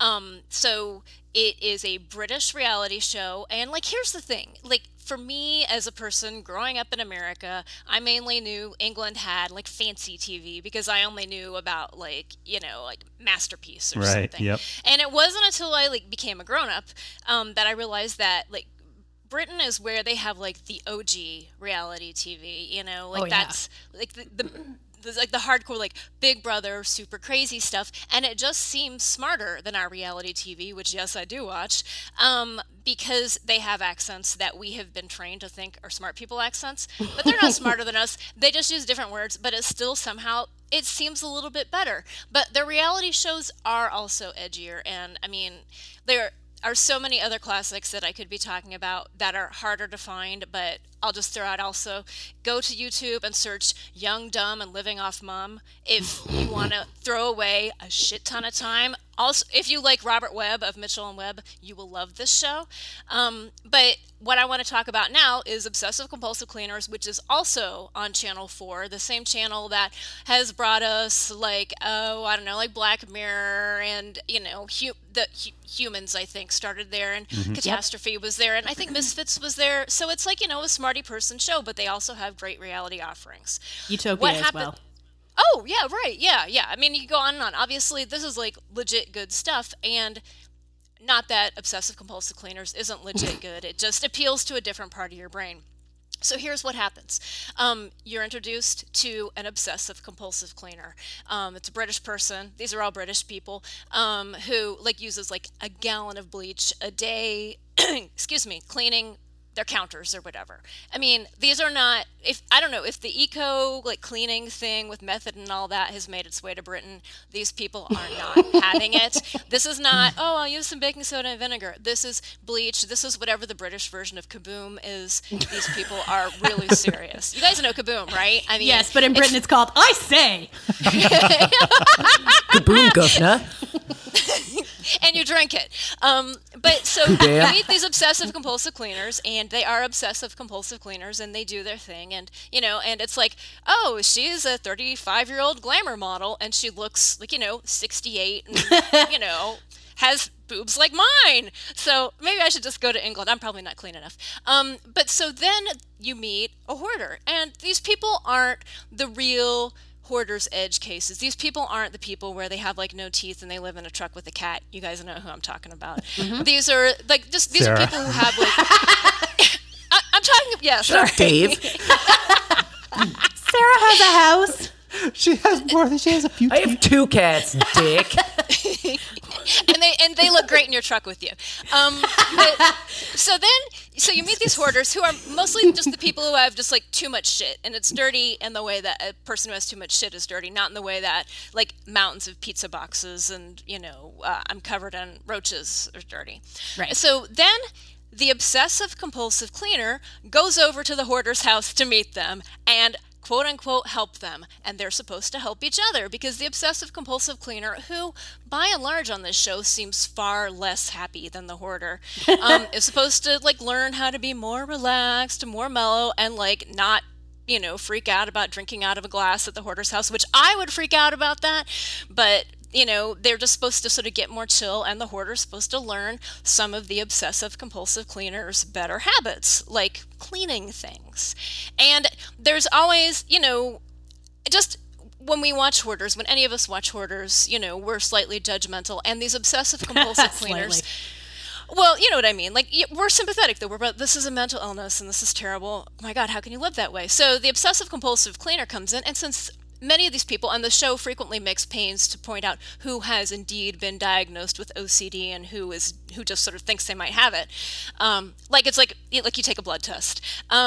So it is a British reality show, and like, here's the thing, like, for me as a person growing up in America, I mainly knew England had like fancy TV because I only knew about like Masterpiece or something. Yep. And it wasn't until I like became a grown up that I realized that like Britain is where they have like the OG reality TV, that's like the like the hardcore, like Big Brother, super crazy stuff, and it just seems smarter than our reality TV, which yes, I do watch, because they have accents that we have been trained to think are smart people accents, but they're not smarter than us. They just use different words, but it still somehow it seems a little bit better. But their reality shows are also edgier, and I mean, there are so many other classics that I could be talking about that are harder to find, but I'll just throw out also, go to YouTube and search Young, Dumb, and Living Off Mum if you want to throw away a shit ton of time. Also, if you like Robert Webb of Mitchell and Webb, you will love this show. But what I want to talk about now is Obsessive Compulsive Cleaners, which is also on Channel 4, the same channel that has brought us like, like Black Mirror and, Humans, I think, started there, and Catastrophe was there, and I think Misfits was there. So it's like, a smarty person show, but they also have great reality offerings. Utopia as well. Oh, yeah, right. Yeah. I mean, you can go on and on. Obviously, this is like legit good stuff, and not that Obsessive Compulsive Cleaners isn't legit good. It just appeals to a different part of your brain. So here's what happens. You're introduced to an obsessive compulsive cleaner. It's a British person. These are all British people who like uses like a gallon of bleach a day, cleaning their counters or whatever. I mean, these are not, if the eco like cleaning thing with method and all that has made its way to Britain, these people are not having it. This is not, I'll use some baking soda and vinegar. This is bleach. This is whatever the British version of Kaboom is. These people are really serious. You guys know Kaboom, right? I mean, yes, but in Britain it's called I Say. Kaboom, governor. And you drink it. But so you meet these obsessive compulsive cleaners, and they are obsessive compulsive cleaners, and they do their thing, and and it's like, she's a 35-year-old glamour model, and she looks like 68, and has boobs like mine. So maybe I should just go to England. I'm probably not clean enough. But so then you meet a hoarder, and these people aren't the real hoarder's edge cases. These people aren't the people where they have like no teeth and they live in a truck with a cat. You guys know who I'm talking about. These are like these are people who have like I'm talking Shut up, Dave. Sarah has a house. She has a few I have 2 cats, dick. and they look great in your truck with you. So you meet these hoarders who are mostly just the people who have just like too much shit, and it's dirty in the way that a person who has too much shit is dirty, not in the way that like mountains of pizza boxes and I'm covered in roaches are dirty. Right. So then the obsessive compulsive cleaner goes over to the hoarder's house to meet them and quote unquote help them, and they're supposed to help each other because the obsessive compulsive cleaner, who by and large on this show seems far less happy than the hoarder, is supposed to like learn how to be more relaxed, more mellow, and like not freak out about drinking out of a glass at the hoarder's house, which I would freak out about that. But, they're just supposed to sort of get more chill, and the hoarder's supposed to learn some of the obsessive compulsive cleaner's better habits, like cleaning things. And there's always, just when we watch hoarders, when any of us watch hoarders, we're slightly judgmental, and these obsessive compulsive cleaners. Well, you know what I mean. Like, we're sympathetic, though. We're about, this is a mental illness, and this is terrible. Oh my God, how can you live that way? So the obsessive compulsive cleaner comes in, and since many of these people, and the show frequently makes pains to point out who has indeed been diagnosed with OCD and who just sort of thinks they might have it. It's like you take a blood test.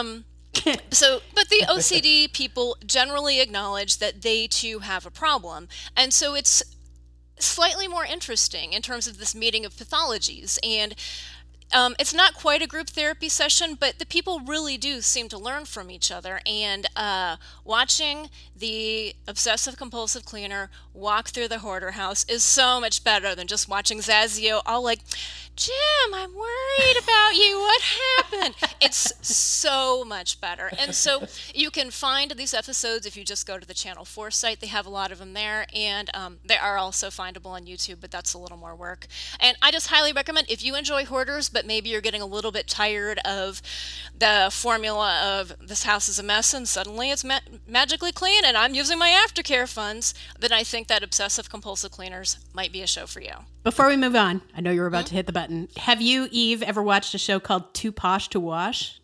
But the OCD people generally acknowledge that they too have a problem. And so it's slightly more interesting in terms of this meeting of pathologies. And it's not quite a group therapy session, but the people really do seem to learn from each other. And watching the obsessive compulsive cleaner walk through the hoarder house is so much better than just watching Zazio all like, Jim, I'm worried about you. What happened? It's so much better. And so you can find these episodes if you just go to the Channel 4 site. They have a lot of them there. And they are also findable on YouTube, but that's a little more work. And I just highly recommend, if you enjoy hoarders, but maybe you're getting a little bit tired of the formula of this house is a mess and suddenly it's magically clean and I'm using my aftercare funds, then I think that Obsessive Compulsive Cleaners might be a show for you. Before we move on, I know you were about to hit the button. Have you, Eve, ever watched a show called Too Posh to Wash?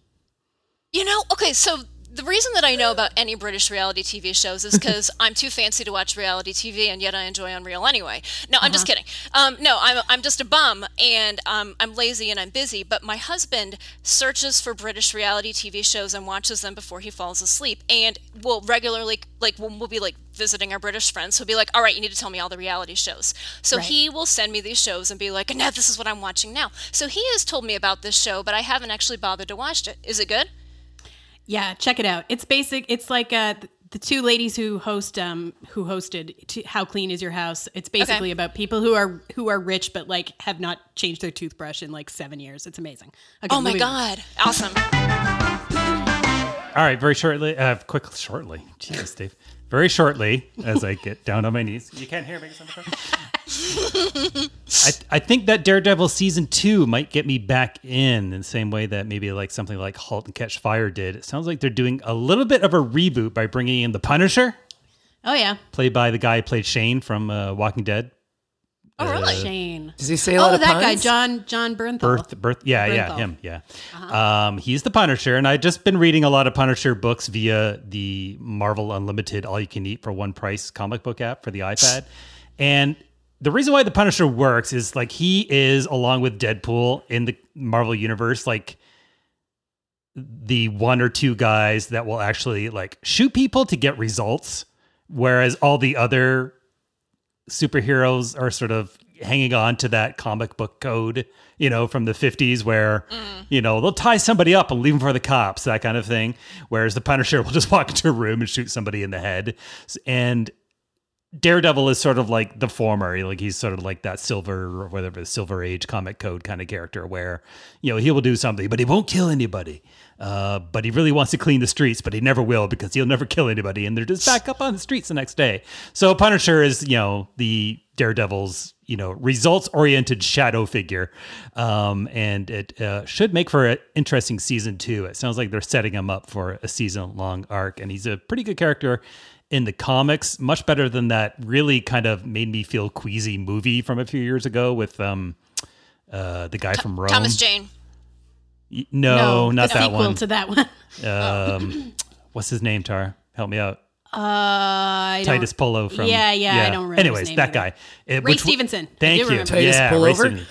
Okay, so the reason that I know about any British reality TV shows is because I'm too fancy to watch reality TV, and yet I enjoy Unreal anyway. No, I'm just kidding. No, I'm just a bum, and I'm lazy and I'm busy. But my husband searches for British reality TV shows and watches them before he falls asleep, and will regularly, when we'll be visiting our British friends, he'll be like, "All right, you need to tell me all the reality shows." So he will send me these shows and be like, "Annette, this is what I'm watching now." So he has told me about this show, but I haven't actually bothered to watch it. Is it good? Yeah, check it out. It's basic. It's like the two ladies who hosted How Clean Is Your House. It's basically about people who are rich but have not changed their toothbrush in 7 years. It's amazing. Okay, oh my God, awesome! All right, very shortly. Shortly. Jesus, Dave. Very shortly, as I get down on my knees. You can't hear me. I think that Daredevil season 2 might get me back in the same way that maybe something like Halt and Catch Fire did. It sounds like they're doing a little bit of a reboot by bringing in the Punisher. Oh yeah, played by the guy who played Shane from Walking Dead. Oh really? Shane. Does he say a lot of that puns? guy, John Bernthal. Yeah, him. Yeah. He's the Punisher, and I've just been reading a lot of Punisher books via the Marvel Unlimited All You Can Eat for One Price comic book app for the iPad, and the reason why the Punisher works is he is, along with Deadpool in the Marvel universe, the one or two guys that will actually shoot people to get results, whereas all the other superheroes are sort of hanging on to that comic book code, from the 50s where, they'll tie somebody up and leave them for the cops, that kind of thing. Whereas the Punisher will just walk into a room and shoot somebody in the head. And Daredevil is sort of like the former, he's sort of like that Silver Age comic code kind of character where, he will do something, but he won't kill anybody. But he really wants to clean the streets, but he never will because he'll never kill anybody. And they're just back up on the streets the next day. So Punisher is, the Daredevil's, results-oriented shadow figure. And it should make for an interesting season 2. It sounds like they're setting him up for a season-long arc. And he's a pretty good character in the comics, much better than that really kind of made me feel queasy movie from a few years ago with the guy from Rome. Thomas Jane. No, not that one. The sequel to that one. What's his name, Tara? Help me out. Titus Pullo from... Yeah, I don't remember Anyways, his name that either. guy. Ray Stevenson. Thank you. Titus Pullover?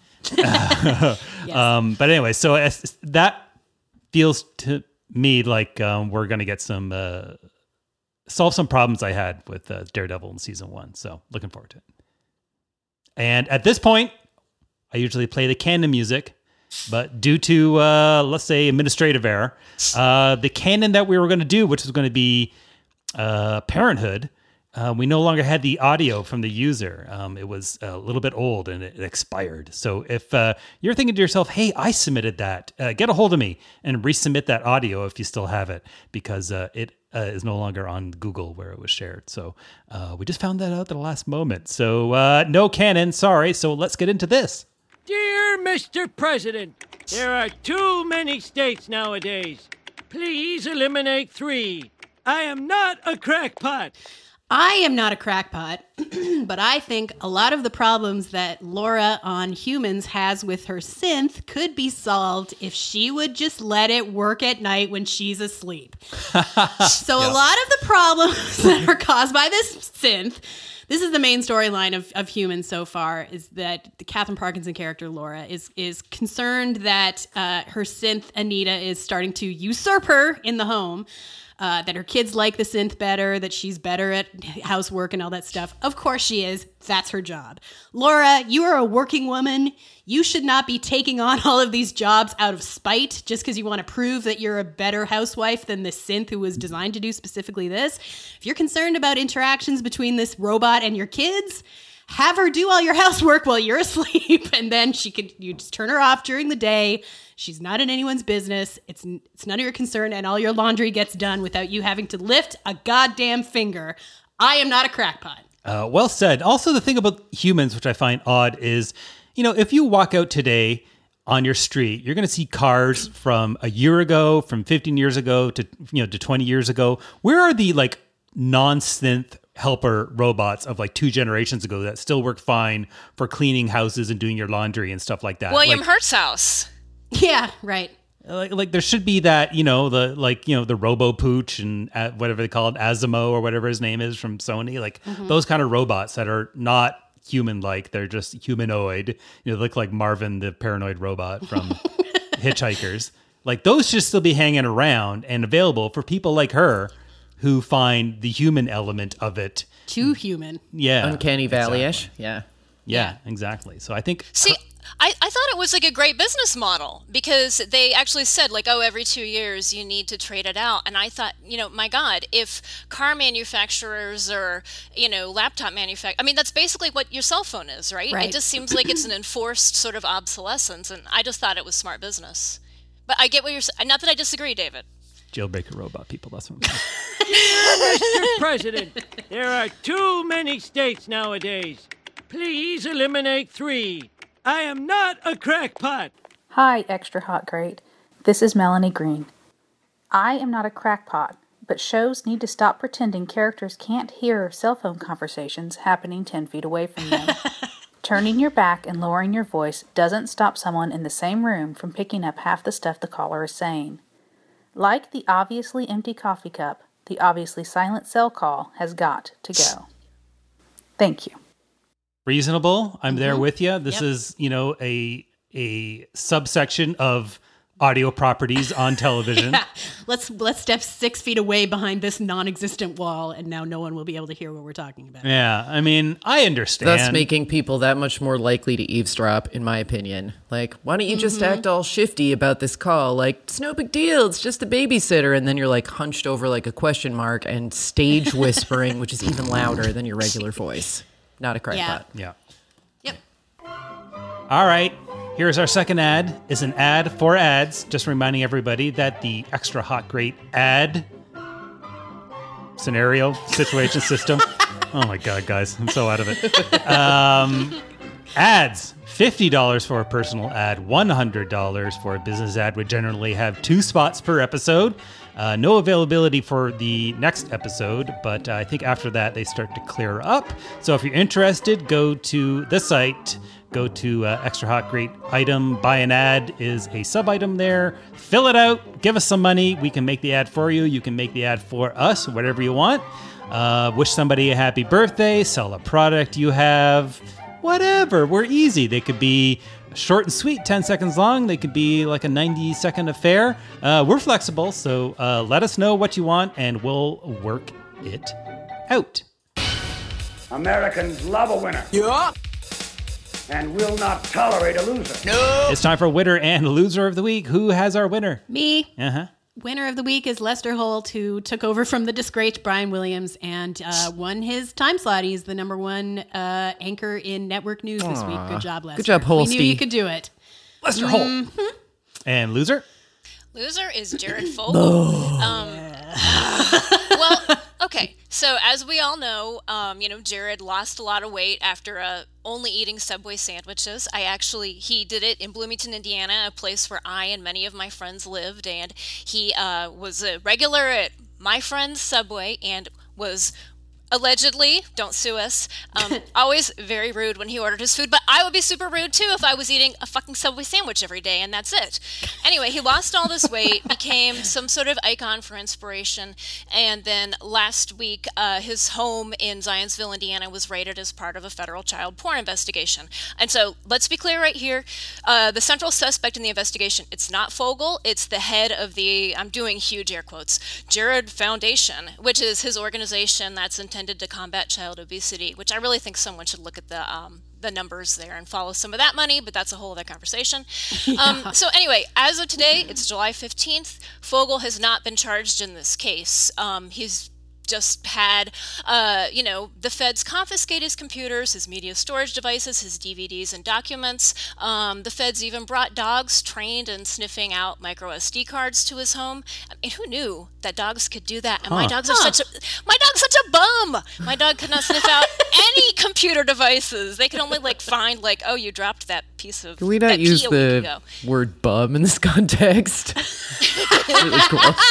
Yes. But anyway, so that feels to me like we're going to get some... solve some problems I had with Daredevil in season 1. So looking forward to it. And at this point, I usually play the canon music, but due to, let's say, administrative error, the canon that we were going to do, which was going to be Parenthood, we no longer had the audio from the user. It was a little bit old and it expired. So if you're thinking to yourself, hey, I submitted that, get a hold of me and resubmit that audio if you still have it, because it is no longer on Google where it was shared. So we just found that out at the last moment. So no canon, sorry. So let's get into this. Dear Mr. President, there are too many states nowadays. Please eliminate 3. I am not a crackpot. I am not a crackpot, but I think a lot of the problems that Laura on Humans has with her synth could be solved if she would just let it work at night when she's asleep. So a lot of the problems that are caused by this synth, this is the main storyline of Humans so far, is that the Catherine Parkinson character, Laura, is concerned that her synth, Anita, is starting to usurp her in the home. That her kids like the synth better, that she's better at housework and all that stuff. Of course she is. That's her job. Laura, you are a working woman. You should not be taking on all of these jobs out of spite just because you want to prove that you're a better housewife than the synth who was designed to do specifically this. If you're concerned about interactions between this robot and your kids, have her do all your housework while you're asleep, and then you just turn her off during the day. She's not in anyone's business. It's none of your concern, and all your laundry gets done without you having to lift a goddamn finger. I am not a crackpot. Well said. Also, the thing about Humans, which I find odd, is, if you walk out today on your street, you're going to see cars from a year ago, from 15 years ago to 20 years ago. Where are the non-synth helper robots of 2 generations ago that still work fine for cleaning houses and doing your laundry and stuff like that? William Hurt's house. Yeah, right. Like there should be that, the Robo Pooch and whatever they call it, Asimo or whatever his name is from Sony, those kind of robots that are not human-like, they're just humanoid. They look like Marvin, the paranoid robot from Hitchhikers. Those should still be hanging around and available for people like her who find the human element of it too human. Yeah. Uncanny Valley-ish. Exactly. Yeah, exactly. So I think... See, I thought it was a great business model because they actually said every 2 years you need to trade it out. And I thought, my God, if car manufacturers or, laptop manufacturers, that's basically what your cell phone is, right? It just seems like it's an enforced sort of obsolescence. And I just thought it was smart business. But I get what you're saying. Not that I disagree, David. Jailbreaker robot people, that's what I'm saying. Mr. President, there are too many states nowadays. Please eliminate 3. I am not a crackpot. Hi, Extra Hot Great. This is Melanie Green. I am not a crackpot, but shows need to stop pretending characters can't hear cell phone conversations happening 10 feet away from them. Turning your back and lowering your voice doesn't stop someone in the same room from picking up half the stuff the caller is saying. Like the obviously empty coffee cup, the obviously silent cell call has got to go. Thank you. Reasonable. I'm there with you. This is, a subsection of audio properties on television. Yeah. Let's step 6 feet away behind this non-existent wall, and now no one will be able to hear what we're talking about. Yeah, I understand. Thus making people that much more likely to eavesdrop, in my opinion. Why don't you just act all shifty about this call? It's no big deal. It's just a babysitter. And then you're hunched over a question mark and stage whispering, which is even louder than your regular voice. Not a crackpot. Yeah. Yep. All right. Here's our second ad. It's an ad for ads. Just reminding everybody that the Extra Hot Great ad scenario, situation, system. Oh my God, guys. I'm so out of it. Ads. $50 for a personal ad, $100 for a business ad. We generally have 2 spots per episode. No availability for the next episode, but I think after that they start to clear up. So if you're interested, go to the site, go to Extra Hot Great item, buy an ad is a sub-item there. Fill it out, give us some money. We can make the ad for you. You can make the ad for us, whatever you want. Wish somebody a happy birthday, sell a product you have, whatever. We're easy. They could be short and sweet, 10 seconds long. They could be like a 90-second affair. We're flexible, so let us know what you want, and we'll work it out. Americans love a winner. Yeah. And will not tolerate a loser. No. It's time for winner and loser of the week. Who has our winner? Me. Uh-huh. winner of the week is Lester Holt, who took over from the disgraced Brian Williams and won his time slot. He's the number one anchor in network news this week. Good job, Lester. Good job, Holsty. We knew you could do it. Lester Holt. And loser? Loser is Jared Fogle. Well, okay. So as we all know, Jared lost a lot of weight after only eating Subway sandwiches. He did it in Bloomington, Indiana, a place where I and many of my friends lived, and he was a regular at my friend's Subway and was allegedly, don't sue us, always very rude when he ordered his food, but I would be super rude too if I was eating a fucking Subway sandwich every day, and that's it. Anyway, he lost all this weight, became some sort of icon for inspiration, and then last week, his home in Zionsville, Indiana was raided as part of a federal child porn investigation. And so, let's be clear right here, the central suspect in the investigation, it's not Fogle, it's the head of the, I'm doing huge air quotes, Jared Foundation, which is his organization that's intended to combat child obesity, which I really think someone should look at the numbers there and follow some of that money, but that's a whole other conversation. So anyway, as of today, it's July 15th. Fogle has not been charged in this case. He's just had, the feds confiscate his computers, his media storage devices, his DVDs and documents. The feds even brought dogs trained in sniffing out micro SD cards to his home. I mean, who knew that dogs could do that? And my dog's such a bum. My dog could not sniff out any computer devices. They could only find oh, you dropped that piece of. Can we not use the word bum in this context? Really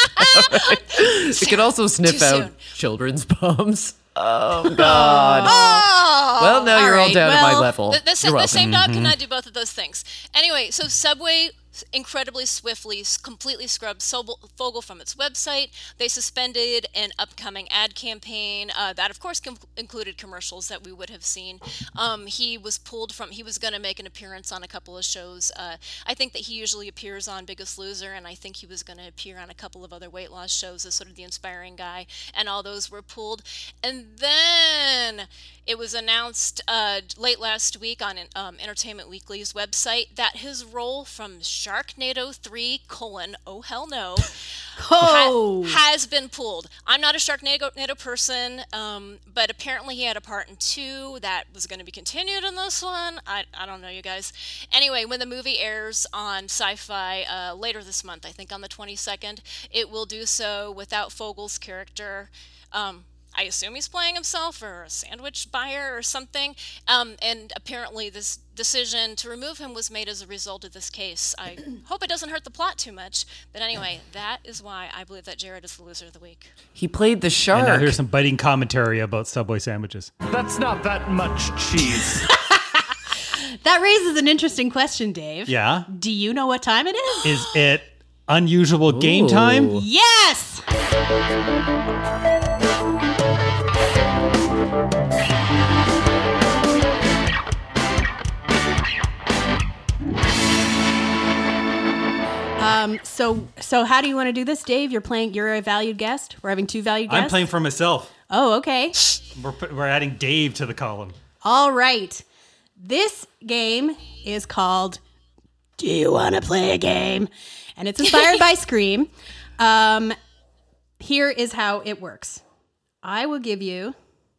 gross. It could also sniff out children's bums. Oh, God. Oh, well, now you're all down at my level. The same dog cannot do both of those things. Anyway, so Subway incredibly swiftly completely scrubbed Fogle from its website. They suspended an upcoming ad campaign that of course included commercials that we would have seen. He was pulled from, he was going to make an appearance on a couple of shows. I think that he usually appears on Biggest Loser, and I think he was going to appear on a couple of other weight loss shows as sort of the inspiring guy, and all those were pulled. And then it was announced late last week on Entertainment Weekly's website that his role from Sharknado 3: Oh Hell No has been pulled. I'm not a Sharknado person, but apparently he had a part in 2 that was going to be continued in this one. I don't know, you guys. Anyway, when the movie airs on Sci-Fi later this month, I think on the 22nd, it will do so without Fogle's character. I assume he's playing himself or a sandwich buyer or something. And apparently this decision to remove him was made as a result of this case. I hope it doesn't hurt the plot too much. But anyway, that is why I believe that Jared is the loser of the week. He played the shark. And now here's some biting commentary about Subway sandwiches. That's not that much cheese. That raises an interesting question, Dave. Yeah? Do you know what time it is? Is it unusual game time? Yes! So how do you want to do this, Dave? You're a valued guest. We're having 2 valued guests. I'm playing for myself. Oh, okay. We're adding Dave to the column. All right. This game is called Do You Want to Play a Game? And it's inspired by Scream. Here is how it works. I will give you...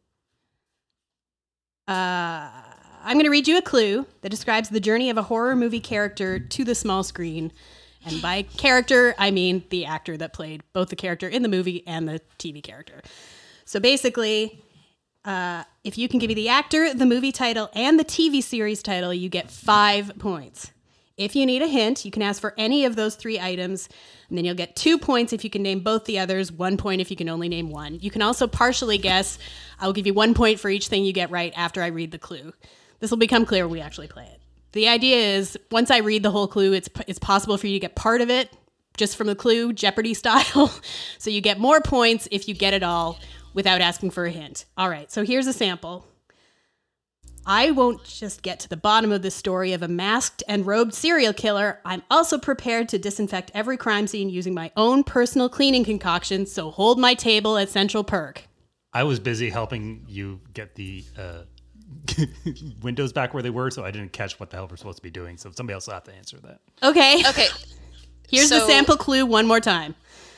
I'm going to read you a clue that describes the journey of a horror movie character to the small screen. And by character, I mean the actor that played both the character in the movie and the TV character. So basically, if you can give me the actor, the movie title, and the TV series title, you get 5 points. If you need a hint, you can ask for any of those 3 items, and then you'll get 2 points if you can name both the others, 1 point if you can only name one. You can also partially guess. I'll give you 1 point for each thing you get right after I read the clue. This will become clear when we actually play it. The idea is, once I read the whole clue, it's possible for you to get part of it just from the clue, Jeopardy style. So you get more points if you get it all without asking for a hint. All right, so here's a sample. I won't just get to the bottom of the story of a masked and robed serial killer. I'm also prepared to disinfect every crime scene using my own personal cleaning concoction, so hold my table at Central Perk. I was busy helping you get the windows back where they were, so I didn't catch what the hell we're supposed to be doing. So somebody else will have to answer that. Okay. Okay. Here's the sample clue one more time.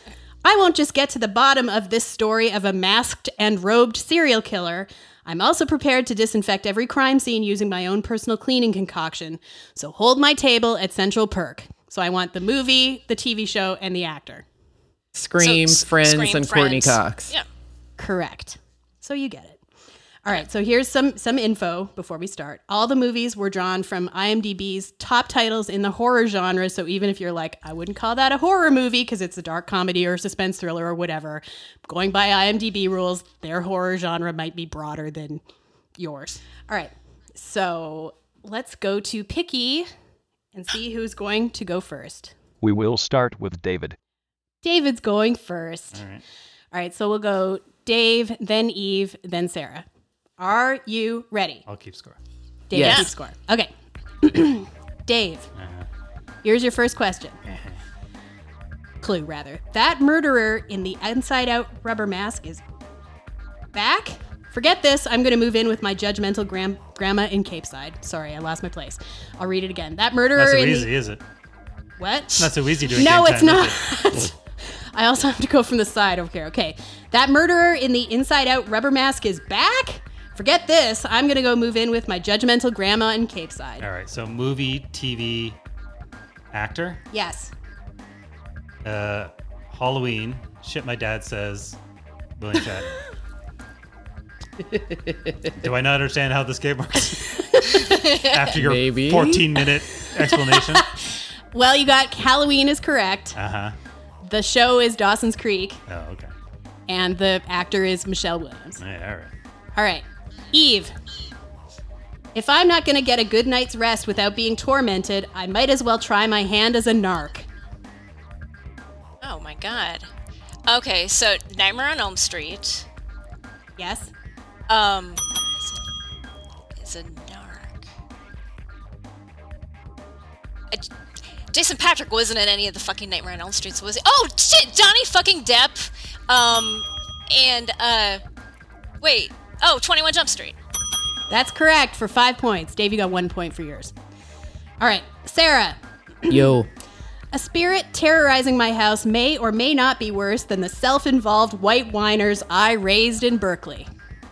I won't just get to the bottom of this story of a masked and robed serial killer. I'm also prepared to disinfect every crime scene using my own personal cleaning concoction. So hold my table at Central Perk. So I want the movie, the TV show, and the actor. Scream, Friends, Scream, and Courtney Friends. Cox. Yeah. Correct. So you get it. All right, so here's some info before we start. All the movies were drawn from IMDb's top titles in the horror genre, so even if you're like, I wouldn't call that a horror movie because it's a dark comedy or suspense thriller or whatever, going by IMDb rules, their horror genre might be broader than yours. All right, so let's go to Picky and see who's going to go first. We will start with David. David's going first. All right, so we'll go Dave, then Eve, then Sarah. Are you ready? I'll keep score. Dave, Yes. keep score. Okay. Dave, here's your first question. Clue, rather. That murderer in the Inside Out rubber mask is back? Forget this. I'm going to move in with my judgmental grandma in Cape Side. Sorry, I lost my place. I'll read it again. That murderer Not so in easy, is it? What? Not so easy doing No, game it's time, not. is it? I also have to go from the side over here. Okay. That murderer in the Inside Out rubber mask is back? Forget this. I'm going to go move in with my judgmental grandma in Cape Side. All right, so movie, TV, actor. Yes. Halloween. Shit my dad says. William Shatner. Do I not understand how this game works? After your Maybe. 14-minute explanation? Well, you got Halloween is correct. Uh-huh. The show is Dawson's Creek. Oh, okay. And the actor is Michelle Williams. Yeah, all right. All right. Eve. If I'm not going to get a good night's rest without being tormented, I might as well try my hand as a narc. Oh my god. Okay, so Nightmare on Elm Street. Yes? Is a narc. Jason Patrick wasn't in any of the fucking Nightmare on Elm Streets, was he? Oh shit, Johnny fucking Depp. Wait. Oh, 21 Jump Street. That's correct for 5 points. Dave, you got 1 point for yours. All right. Sarah. Yo. A spirit terrorizing my house may or may not be worse than the self-involved white whiners I raised in Berkeley.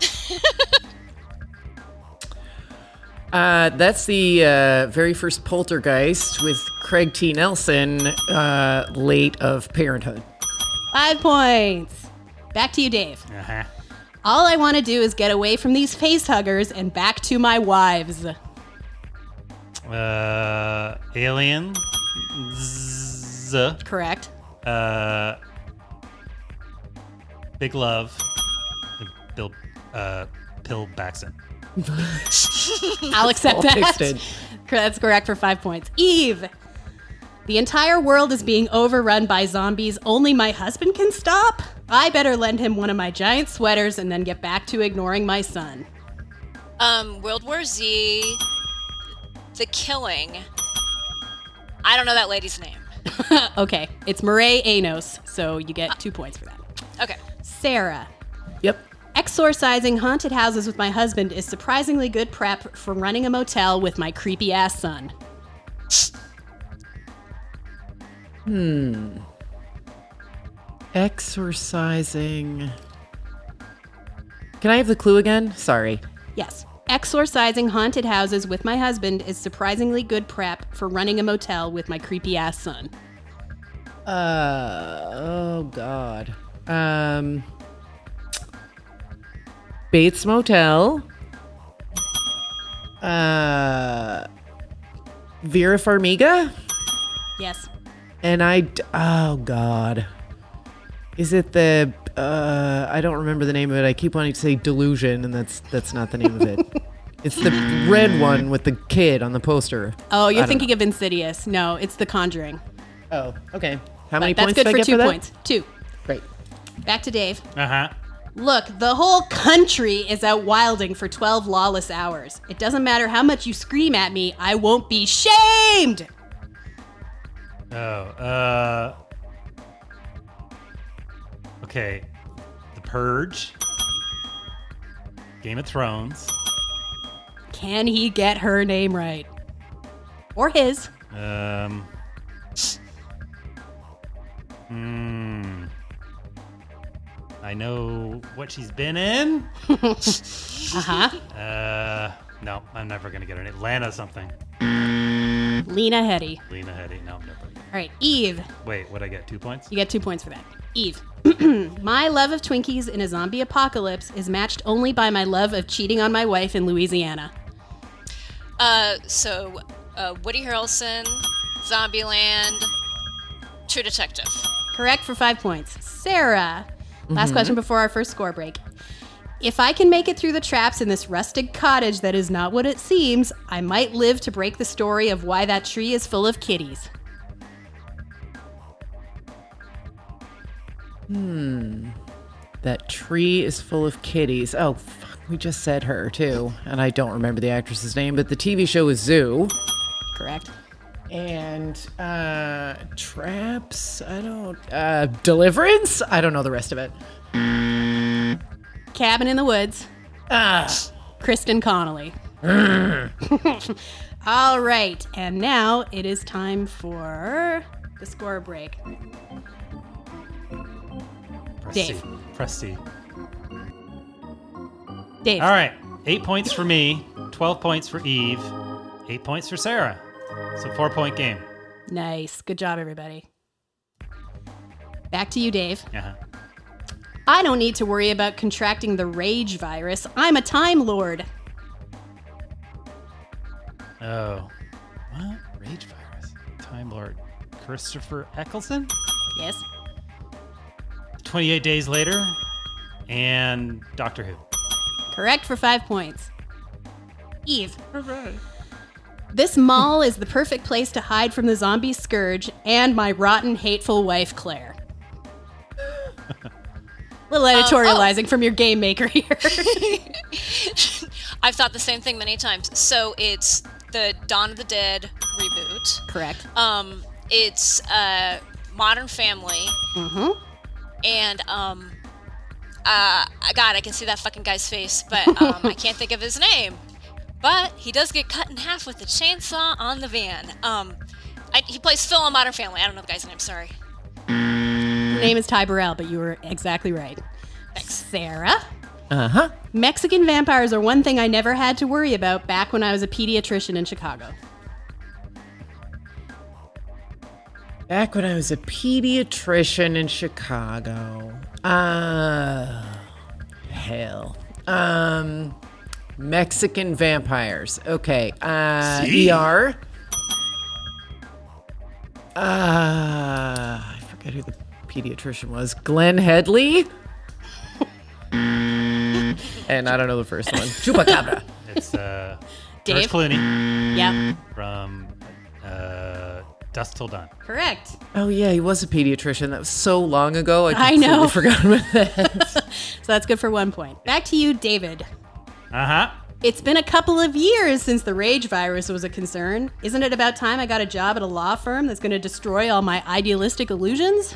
That's the very first Poltergeist with Craig T. Nelson, late of Parenthood. 5 points. Back to you, Dave. Uh-huh. All I want to do is get away from these face huggers and back to my wives. Alien. Correct. Big Love. Bill. Pill Baxton. I'll accept All that. fixed it. That's correct for 5 points. Eve. The entire world is being overrun by zombies only my husband can stop? I better lend him one of my giant sweaters and then get back to ignoring my son. World War Z. The Killing. I don't know that lady's name. Okay, it's Mireille Enos, so you get 2 points for that. Okay. Sarah. Yep. Exorcising haunted houses with my husband is surprisingly good prep for running a motel with my creepy ass son. Exorcising. Can I have the clue again? Sorry. Yes. Exorcising haunted houses with my husband is surprisingly good prep for running a motel with my creepy ass son. Oh God. Bates Motel. Vera Farmiga. Yes. And oh God. Is it the I don't remember the name of it. I keep wanting to say Delusion, and that's not the name of it. It's the red one with the kid on the poster. Oh, you're I don't thinking of Insidious. No, it's The Conjuring. Oh, okay. How many That's points good did I for get 2 for that? points. 2. Great. Back to Dave. Uh-huh. Look, the whole country is out wilding for 12 lawless hours. It doesn't matter how much you scream at me, I won't be shamed! Okay. The Purge. Game of Thrones. Can he get her name right? Or his? I know what she's been in. No, I'm never going to get her name. Lana something. Lena Headey. Lena Headey. No, I'm never going to. All right, Eve. Wait, what'd I get? 2 points? You get 2 points for that. Eve. My love of Twinkies in a zombie apocalypse is matched only by my love of cheating on my wife in Louisiana. Woody Harrelson, Zombieland, True Detective. Correct for 5 points. Sarah. Last question before our first score break. If I can make it through the traps in this rustic cottage that is not what it seems, I might live to break the story of why that tree is full of kitties. That tree is full of kitties. Oh, fuck, we just said her, too. And I don't remember the actress's name, but the TV show is Zoo. Correct. And, traps? I don't... Deliverance? I don't know the rest of it. Cabin in the Woods. Kristen Connolly. All right, and now it is time for the score break. Dave. Press C. Dave. All right. 8 points for me, 12 points for Eve, 8 points for Sarah. So 4-point game. Nice. Good job, everybody. Back to you, Dave. Uh-huh. I don't need to worry about contracting the rage virus. I'm a Time Lord. Oh. What? Rage virus. Time Lord. Christopher Eccleston? Yes. 28 Days Later. And Doctor Who. Correct for 5 points. Eve. All right. This mall is the perfect place to hide from the zombie scourge and my rotten, hateful wife, Claire. Little editorializing from your game maker here. I've thought the same thing many times. So it's the Dawn of the Dead reboot. Correct. It's Modern Family. Mm-hmm. And God, I can see that fucking guy's face, but I can't think of his name. But he does get cut in half with a chainsaw on the van. He plays Phil on Modern Family. I don't know the guy's name. Sorry. Your name is Ty Burrell, but you were exactly right. Thanks. Sarah? Uh-huh. Mexican vampires are one thing I never had to worry about back when I was a pediatrician in Chicago. Back when I was a pediatrician in Chicago. Hell. Mexican vampires. Okay. ER. I forget who the pediatrician was. Glenn Headley? And I don't know the first one. Chupacabra. It's Dave? George Clooney. Yeah. From Dusk Till Dawn. Correct. Oh, yeah, he was a pediatrician. That was so long ago. I know. Forgot about that. So that's good for 1 point. Back to you, David. Uh-huh. It's been a couple of years since the rage virus was a concern. Isn't it about time I got a job at a law firm that's going to destroy all my idealistic illusions?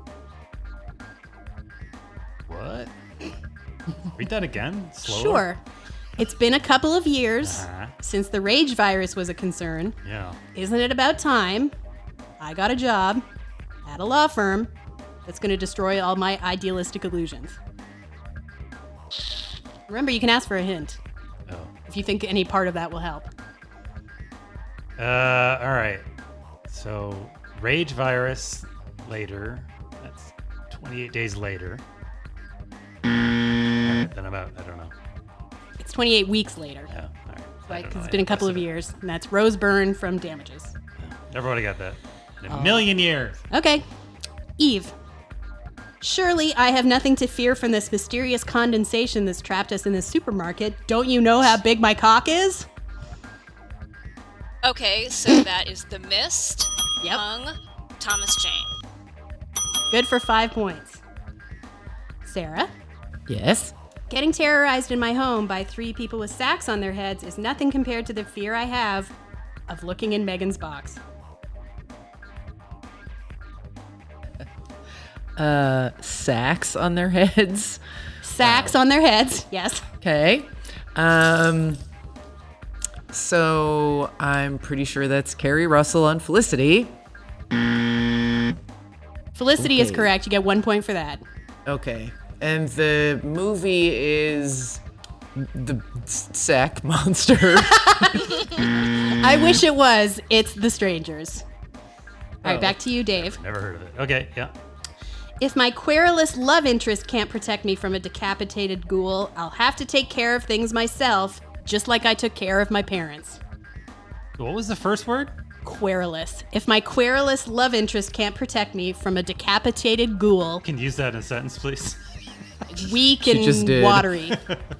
What? Read that again? Slower? Sure. It's been a couple of years since the rage virus was a concern. Yeah. Isn't it about time I got a job at a law firm that's going to destroy all my idealistic illusions? Remember, you can ask for a hint. Oh. If you think any part of that will help. All right. So, rage virus later. That's 28 days later. Then about, I don't know. It's 28 weeks later. Yeah. All right. Right, because it's been a couple of years. And that's Rose Byrne from Damages. Never would have got that in a million years. Okay. Eve. Surely I have nothing to fear from this mysterious condensation that's trapped us in this supermarket. Don't you know how big my cock is? Okay, so that is The Mist, Yep. Young, Thomas Jane. Good for 5 points. Sarah? Yes? Getting terrorized in my home by 3 people with sacks on their heads is nothing compared to the fear I have of looking in Megan's box. Sacks on their heads. Sacks on their heads, yes. Okay. So I'm pretty sure that's Carrie Russell on Felicity. Felicity is correct. You get 1 point for that. Okay. And the movie is the sack monster. I wish it was. It's The Strangers. All right, back to you, Dave. Never heard of it. Okay, yeah. If my querulous love interest can't protect me from a decapitated ghoul, I'll have to take care of things myself, just like I took care of my parents. What was the first word? Querulous. If my querulous love interest can't protect me from a decapitated ghoul, Can you use that in a sentence, please? weak She just and did. watery.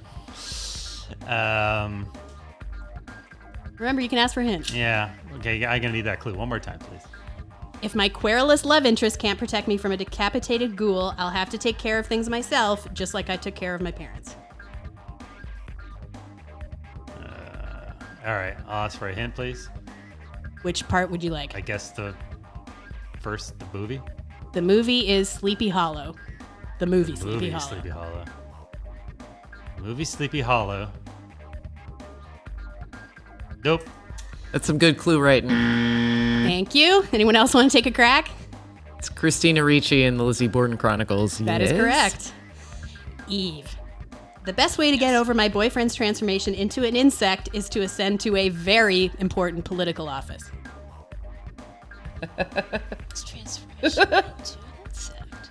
Um, Remember, you can ask for a hint. yeah. Okay, I'm gonna need that clue one more time, please. If my querulous love interest can't protect me from a decapitated ghoul, I'll have to take care of things myself, just like I took care of my parents. All right, I'll ask for a hint, please. Which part would you like? I guess the movie. The movie is Sleepy Hollow. The movie Sleepy Movie Hollow. Sleepy Hollow. Movie Sleepy Hollow. Nope. That's some good clue writing. Thank you. Anyone else want to take a crack? It's Christina Ricci in the Lizzie Borden Chronicles. That is correct. Eve. The best way to get over my boyfriend's transformation into an insect is to ascend to a very important political office. It's transformation into an insect.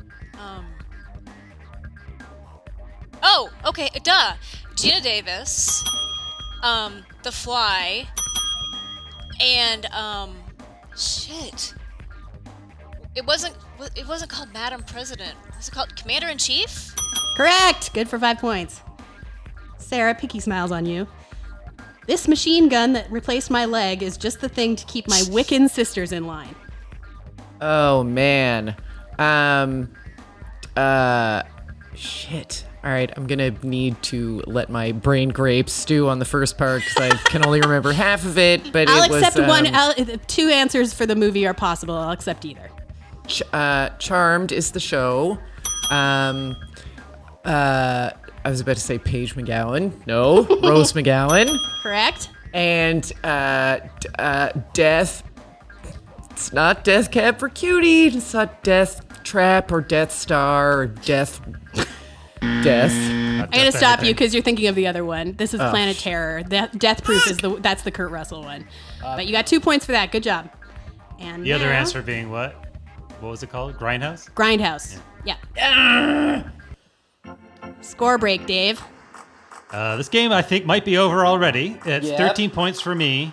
Oh, okay, duh. Gina Davis, The Fly, and shit. It wasn't called Madam President. Was it called Commander in Chief? Correct. Good for 5 points. Sarah, Picky smiles on you. This machine gun that replaced my leg is just the thing to keep my Wiccan sisters in line. Oh, man. Shit. All right, I'm going to need to let my brain grapes stew on the first part because I can only remember half of it, but I'll it was... accept one. Two answers for the movie are possible. I'll accept either. Charmed is the show. I was about to say Paige McGowan. No, Rose McGowan. Correct. And Death. It's not Death Cab for Cutie. It's not Death Trap or Death Star or Death. I'm going to stop you because you're thinking of the other one. This is Planet Terror. Death Proof is that's the Kurt Russell one. But you got 2 points for that. Good job. And The other answer being what? What was it called? Grindhouse? Grindhouse. Yeah. Score break, Dave. This game, I think, might be over already. It's Yep. 13 points for me,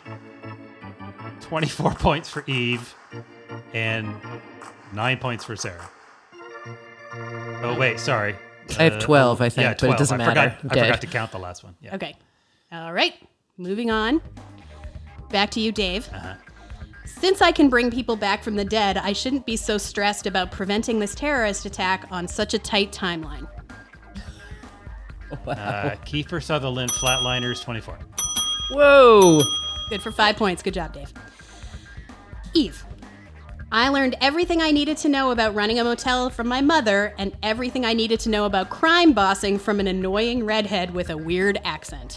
24 points for Eve, and 9 points for Sarah. Oh, wait, sorry. I have 12, I think, yeah, but 12. it doesn't I matter. forgot to count the last one. Yeah. Okay. All right. Moving on. Back to you, Dave. Since I can bring people back from the dead, I shouldn't be so stressed about preventing this terrorist attack on such a tight timeline. Kiefer Sutherland, Flatliners, 24. Whoa! Good for 5 points. Good job, Dave. Eve. I learned everything I needed to know about running a motel from my mother and everything I needed to know about crime bossing from an annoying redhead with a weird accent.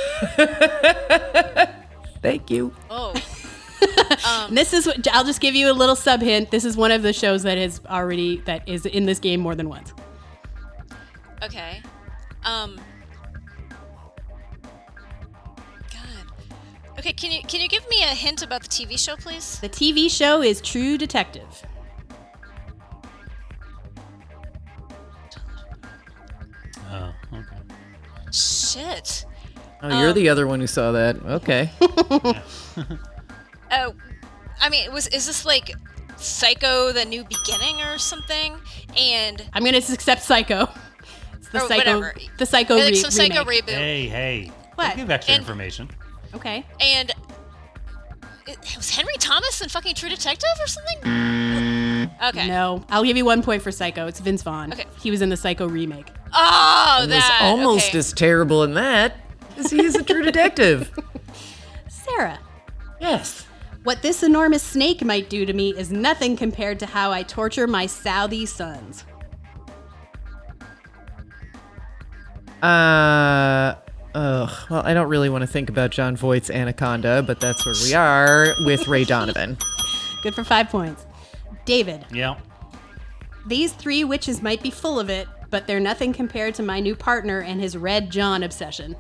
Thank you. Oh. This is what I'll just give you a little sub hint. This is one of the shows that is in this game more than once. Okay. God. Okay, can you give me a hint about the TV show, please? The TV show is True Detective. Oh, okay. Shit. Oh, you're the other one who saw that. Okay. Oh, I mean, is this like Psycho: The New Beginning or something? And I'm gonna accept Psycho. It's the or Psycho. whatever. The Psycho. Like some Psycho remake. reboot. Hey. What? Don't give extra And- information. Okay. And was Henry Thomas in fucking True Detective or something? Okay. No, I'll give you 1 point for Psycho. It's Vince Vaughn. Okay. He was in the Psycho remake. Oh, And was that almost okay. as terrible in that as he is a true detective. Sarah. Yes. What this enormous snake might do to me is nothing compared to how I torture my Saudi sons. Well, I don't really want to think about John Voight's Anaconda, but that's where we are with Ray Donovan. Good for 5 points. David. Yeah. These 3 witches might be full of it, but they're nothing compared to my new partner and his Red John obsession.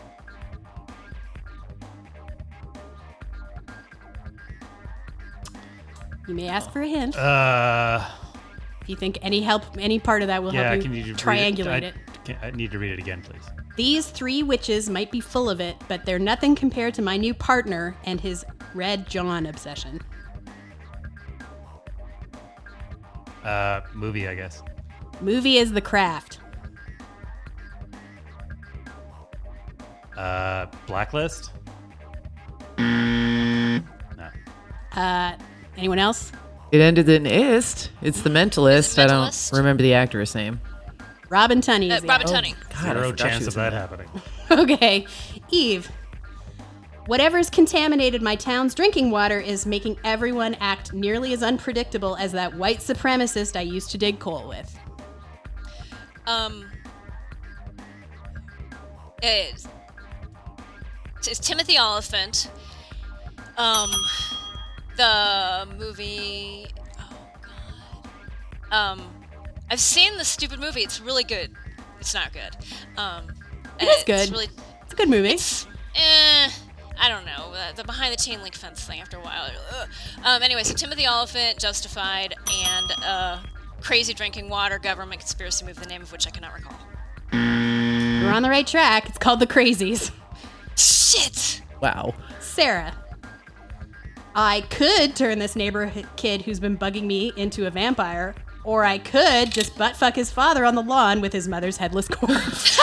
You may ask for a hint. If you think any part of that will help you triangulate it. I need to read it again, please. These 3 witches might be full of it, but they're nothing compared to my new partner and his Red John obsession. Movie, I guess. Movie is The Craft. Blacklist? No. Anyone else? It ended in ist. It's The Mentalist. I Mentalist? don't remember the actor's name. Robin Tunney is the Robin other. Tunney. God, I Zero forgot she chance was of in that happening. Okay. Eve. Whatever's contaminated my town's drinking water is making everyone act nearly as unpredictable as that white supremacist I used to dig coal with. It's Timothy Oliphant. The movie. Oh God. I've seen the stupid movie. It's really good. It's not good. It is good. It's really. It's a good movie. I don't know. The behind the chain link fence thing after a while. Anyway, so Timothy Oliphant, Justified, and Crazy Drinking Water Government Conspiracy movie, the name of which I cannot recall. We're on the right track. It's called The Crazies. Shit! Wow. Sarah. I could turn this neighborhood kid who's been bugging me into a vampire, or I could just butt-fuck his father on the lawn with his mother's headless corpse.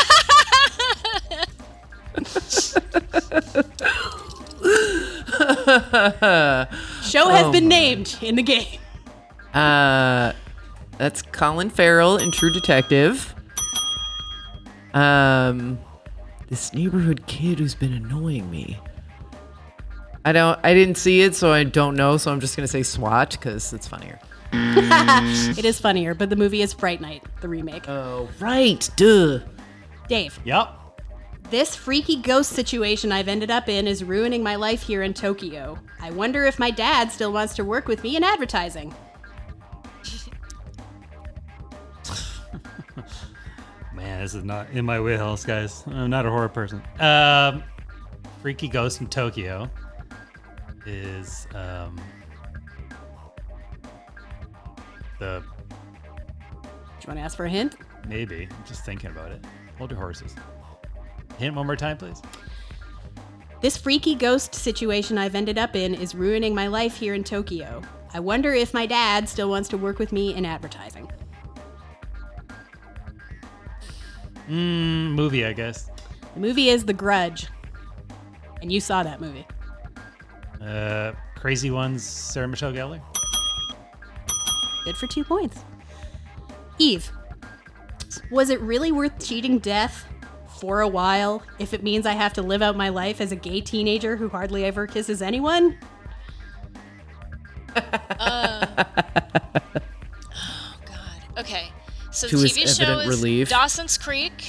Show has been named in the game. That's Colin Farrell in True Detective. This neighborhood kid who's been annoying me. I didn't see it, so I don't know, so I'm just gonna say SWAT because it's funnier. It is funnier, but the movie is Fright Night, the remake. Oh, right. Duh. Dave. Yep. This freaky ghost situation I've ended up in is ruining my life here in Tokyo. I wonder if my dad still wants to work with me in advertising. Man, this is not in my wheelhouse, guys. I'm not a horror person. Freaky Ghost in Tokyo is the... Do you want to ask for a hint? Maybe. I'm just thinking about it. Hold your horses. Hint one more time, please. This freaky ghost situation I've ended up in is ruining my life here in Tokyo. I wonder if my dad still wants to work with me in advertising. Movie, I guess. The movie is The Grudge. And you saw that movie. Crazy Ones, Sarah Michelle Gellar. Good for 2 points. Eve, was it really worth cheating death for a while if it means I have to live out my life as a gay teenager who hardly ever kisses anyone? Oh, God. Okay. So To the his TV show evident is relief. Dawson's Creek.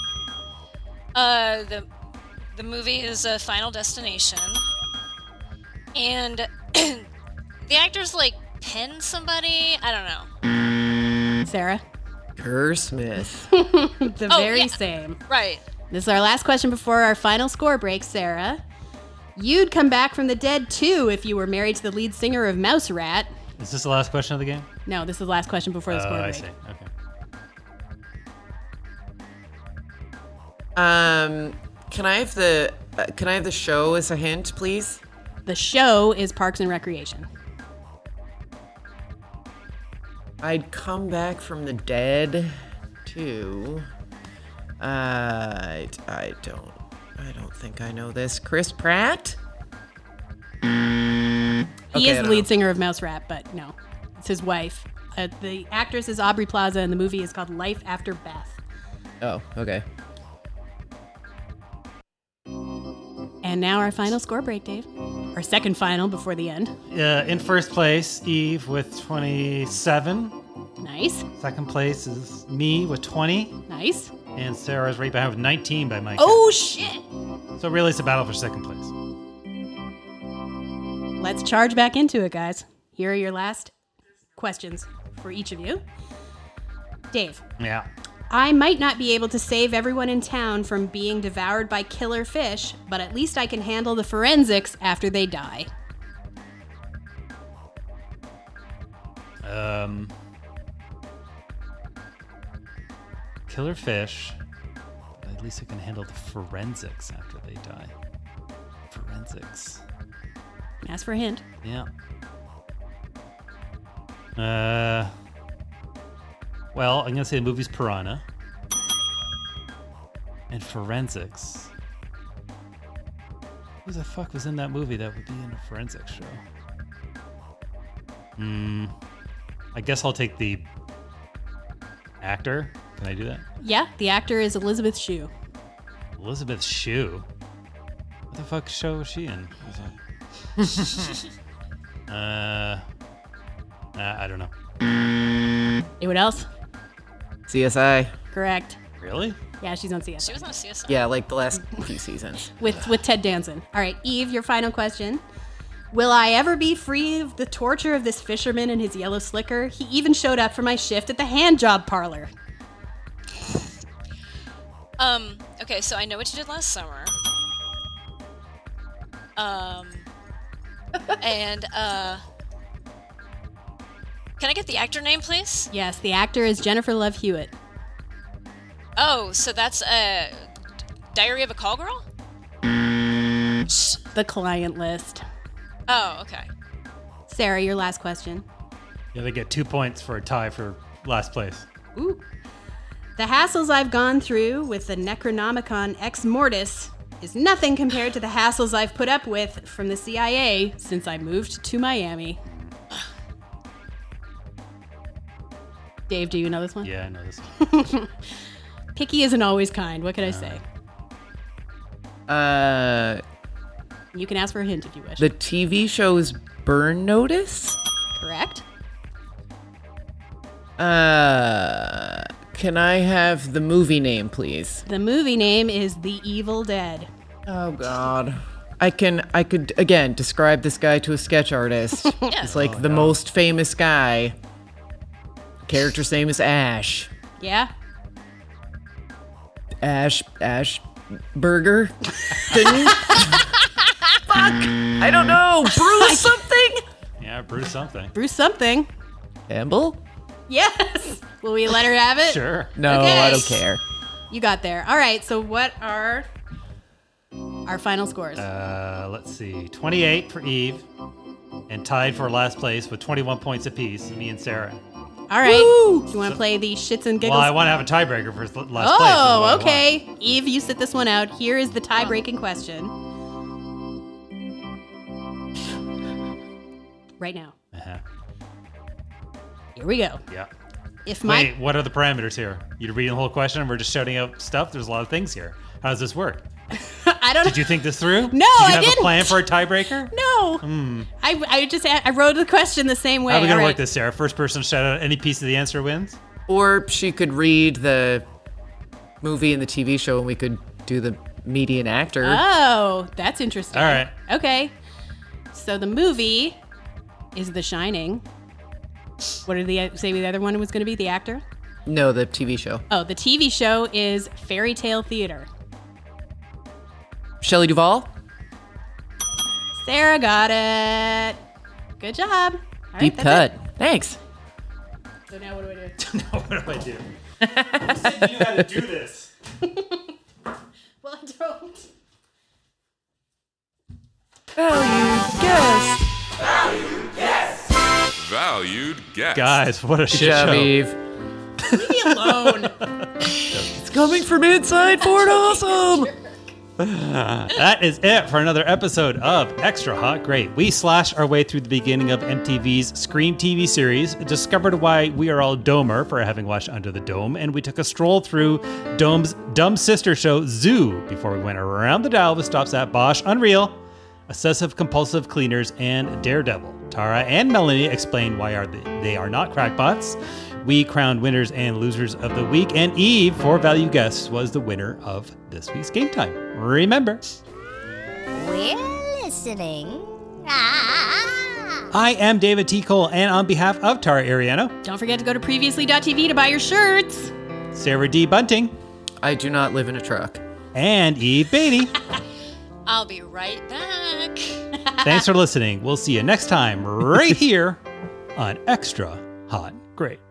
The movie is Final Destination. And the actor's like pen somebody. I don't know. Sarah? Kerr Smith. The Oh, very yeah. same. Right. This is our last question before our final score break, Sarah. You'd come back from the dead too if you were married to the lead singer of Mouse Rat. Is this the last question of the game? No, this is the last question before the score I break. see. Okay. Can I have the show as a hint, please? The show is Parks and Recreation. I'd come back from the dead too. I don't think I know this. Chris Pratt? He is the lead singer of Mouse Rat, but no, it's his wife. The actress is Aubrey Plaza, and the movie is called Life After Beth. Oh, okay. And now our final score break, Dave. Our second final before the end. In first place, Eve with 27. Nice. Second place is me with 20. Nice. And Sarah's right behind with 19 by my Oh, shit. count. So really, it's a battle for second place. Let's charge back into it, guys. Here are your last questions for each of you. Dave, Yeah. I might not be able to save everyone in town from being devoured by killer fish, but at least I can handle the forensics after they die. Killer fish. But at least I can handle the forensics after they die. Forensics. Ask for a hint. Yeah. Well, I'm gonna say the movie's Piranha. And forensics. Who the fuck was in that movie that would be in a forensics show? I guess I'll take the actor. Can I do that? Yeah, the actor is Elizabeth Shue. Elizabeth Shue? What the fuck show was she in? I don't know. Anyone else? CSI. Correct. Really? Yeah, she's on CSI. She was on CSI. Yeah, like the last few seasons. With Ted Danson. All right, Eve, your final question. Will I ever be free of the torture of this fisherman and his yellow slicker? He even showed up for my shift at the hand job parlor. Okay, so I know what you did last summer. Can I get the actor name, please? Yes, the actor is Jennifer Love Hewitt. Oh, so that's Diary of a Call Girl? The client list. Oh, okay. Sarah, your last question. Yeah, they get 2 points for a tie for last place. Ooh. The hassles I've gone through with the Necronomicon Ex Mortis is nothing compared to the hassles I've put up with from the CIA since I moved to Miami. Dave, do you know this one? Yeah, I know this one. Picky isn't always kind. What can I say? You can ask for a hint if you wish. The TV show is Burn Notice? Correct. Can I have the movie name, please? The movie name is The Evil Dead. Oh, God. I could, again, describe this guy to a sketch artist. Yeah. He's like the most famous guy. Character's name is Ash. Yeah? Ash Burger? Fuck! I don't know. Bruce something? Yeah, Bruce something. Bruce something. Campbell? Yes! Will we let her have it? Sure. No, Okay. I don't care. You got there. All right, so what are our final scores? Let's see. 28 for Eve. And tied for last place with 21 points apiece, me and Sarah. All right. Woo! Do you want to play the shits and giggles? Well, I want to have a tiebreaker for last place. Oh, is what I okay. Eve, you sit this one out. Here is the tie-breaking question. Right now. want. Uh-huh. Here we go. Yeah. If my Wait, what are the parameters here? You reading the whole question and we're just shouting out stuff? There's a lot of things here. How does this work? I don't know. Did you think this through? No, Did you I have didn't. a plan for a tiebreaker? No. I wrote the question the same way. How are we going All to right. work this, Sarah? First person to shout out any piece of the answer wins? Or she could read the movie and the TV show and we could do the median actor. Oh, that's interesting. All right. Okay. So the movie is The Shining. What did the other one was going to be? The actor? No, the TV show. Oh, the TV show is Fairy Tale Theater. Shelley Duvall? Sarah got it. Good job. All right, Deep that's cut. it. Thanks. So now what do I do? No, what do I do? Who said you had to do this? Well, I don't. Valued guest. Guys, what a Good shit job, show. Eve. Leave me alone. It's coming from inside Fort Awesome. That is it for another episode of Extra Hot Great. We slashed our way through the beginning of MTV's Scream TV series, discovered why we are all domer for having watched Under the Dome, and we took a stroll through Dome's dumb sister show, Zoo, before we went around the dial with stops at Bosch, Unreal, Obsessive Compulsive Cleaners, and Daredevil. Tara and Melanie explain why they are not crackpots. We crowned winners and losers of the week, and Eve, for value guests, was the winner of this week's Game Time. Remember, We're listening. I am David T. Cole, and on behalf of Tara Ariano, Don't forget to go to previously.tv to buy your shirts. Sarah D. Bunting. I do not live in a truck. And Eve Beatty. I'll be right back. Thanks for listening. We'll see you next time right here on Extra Hot Great.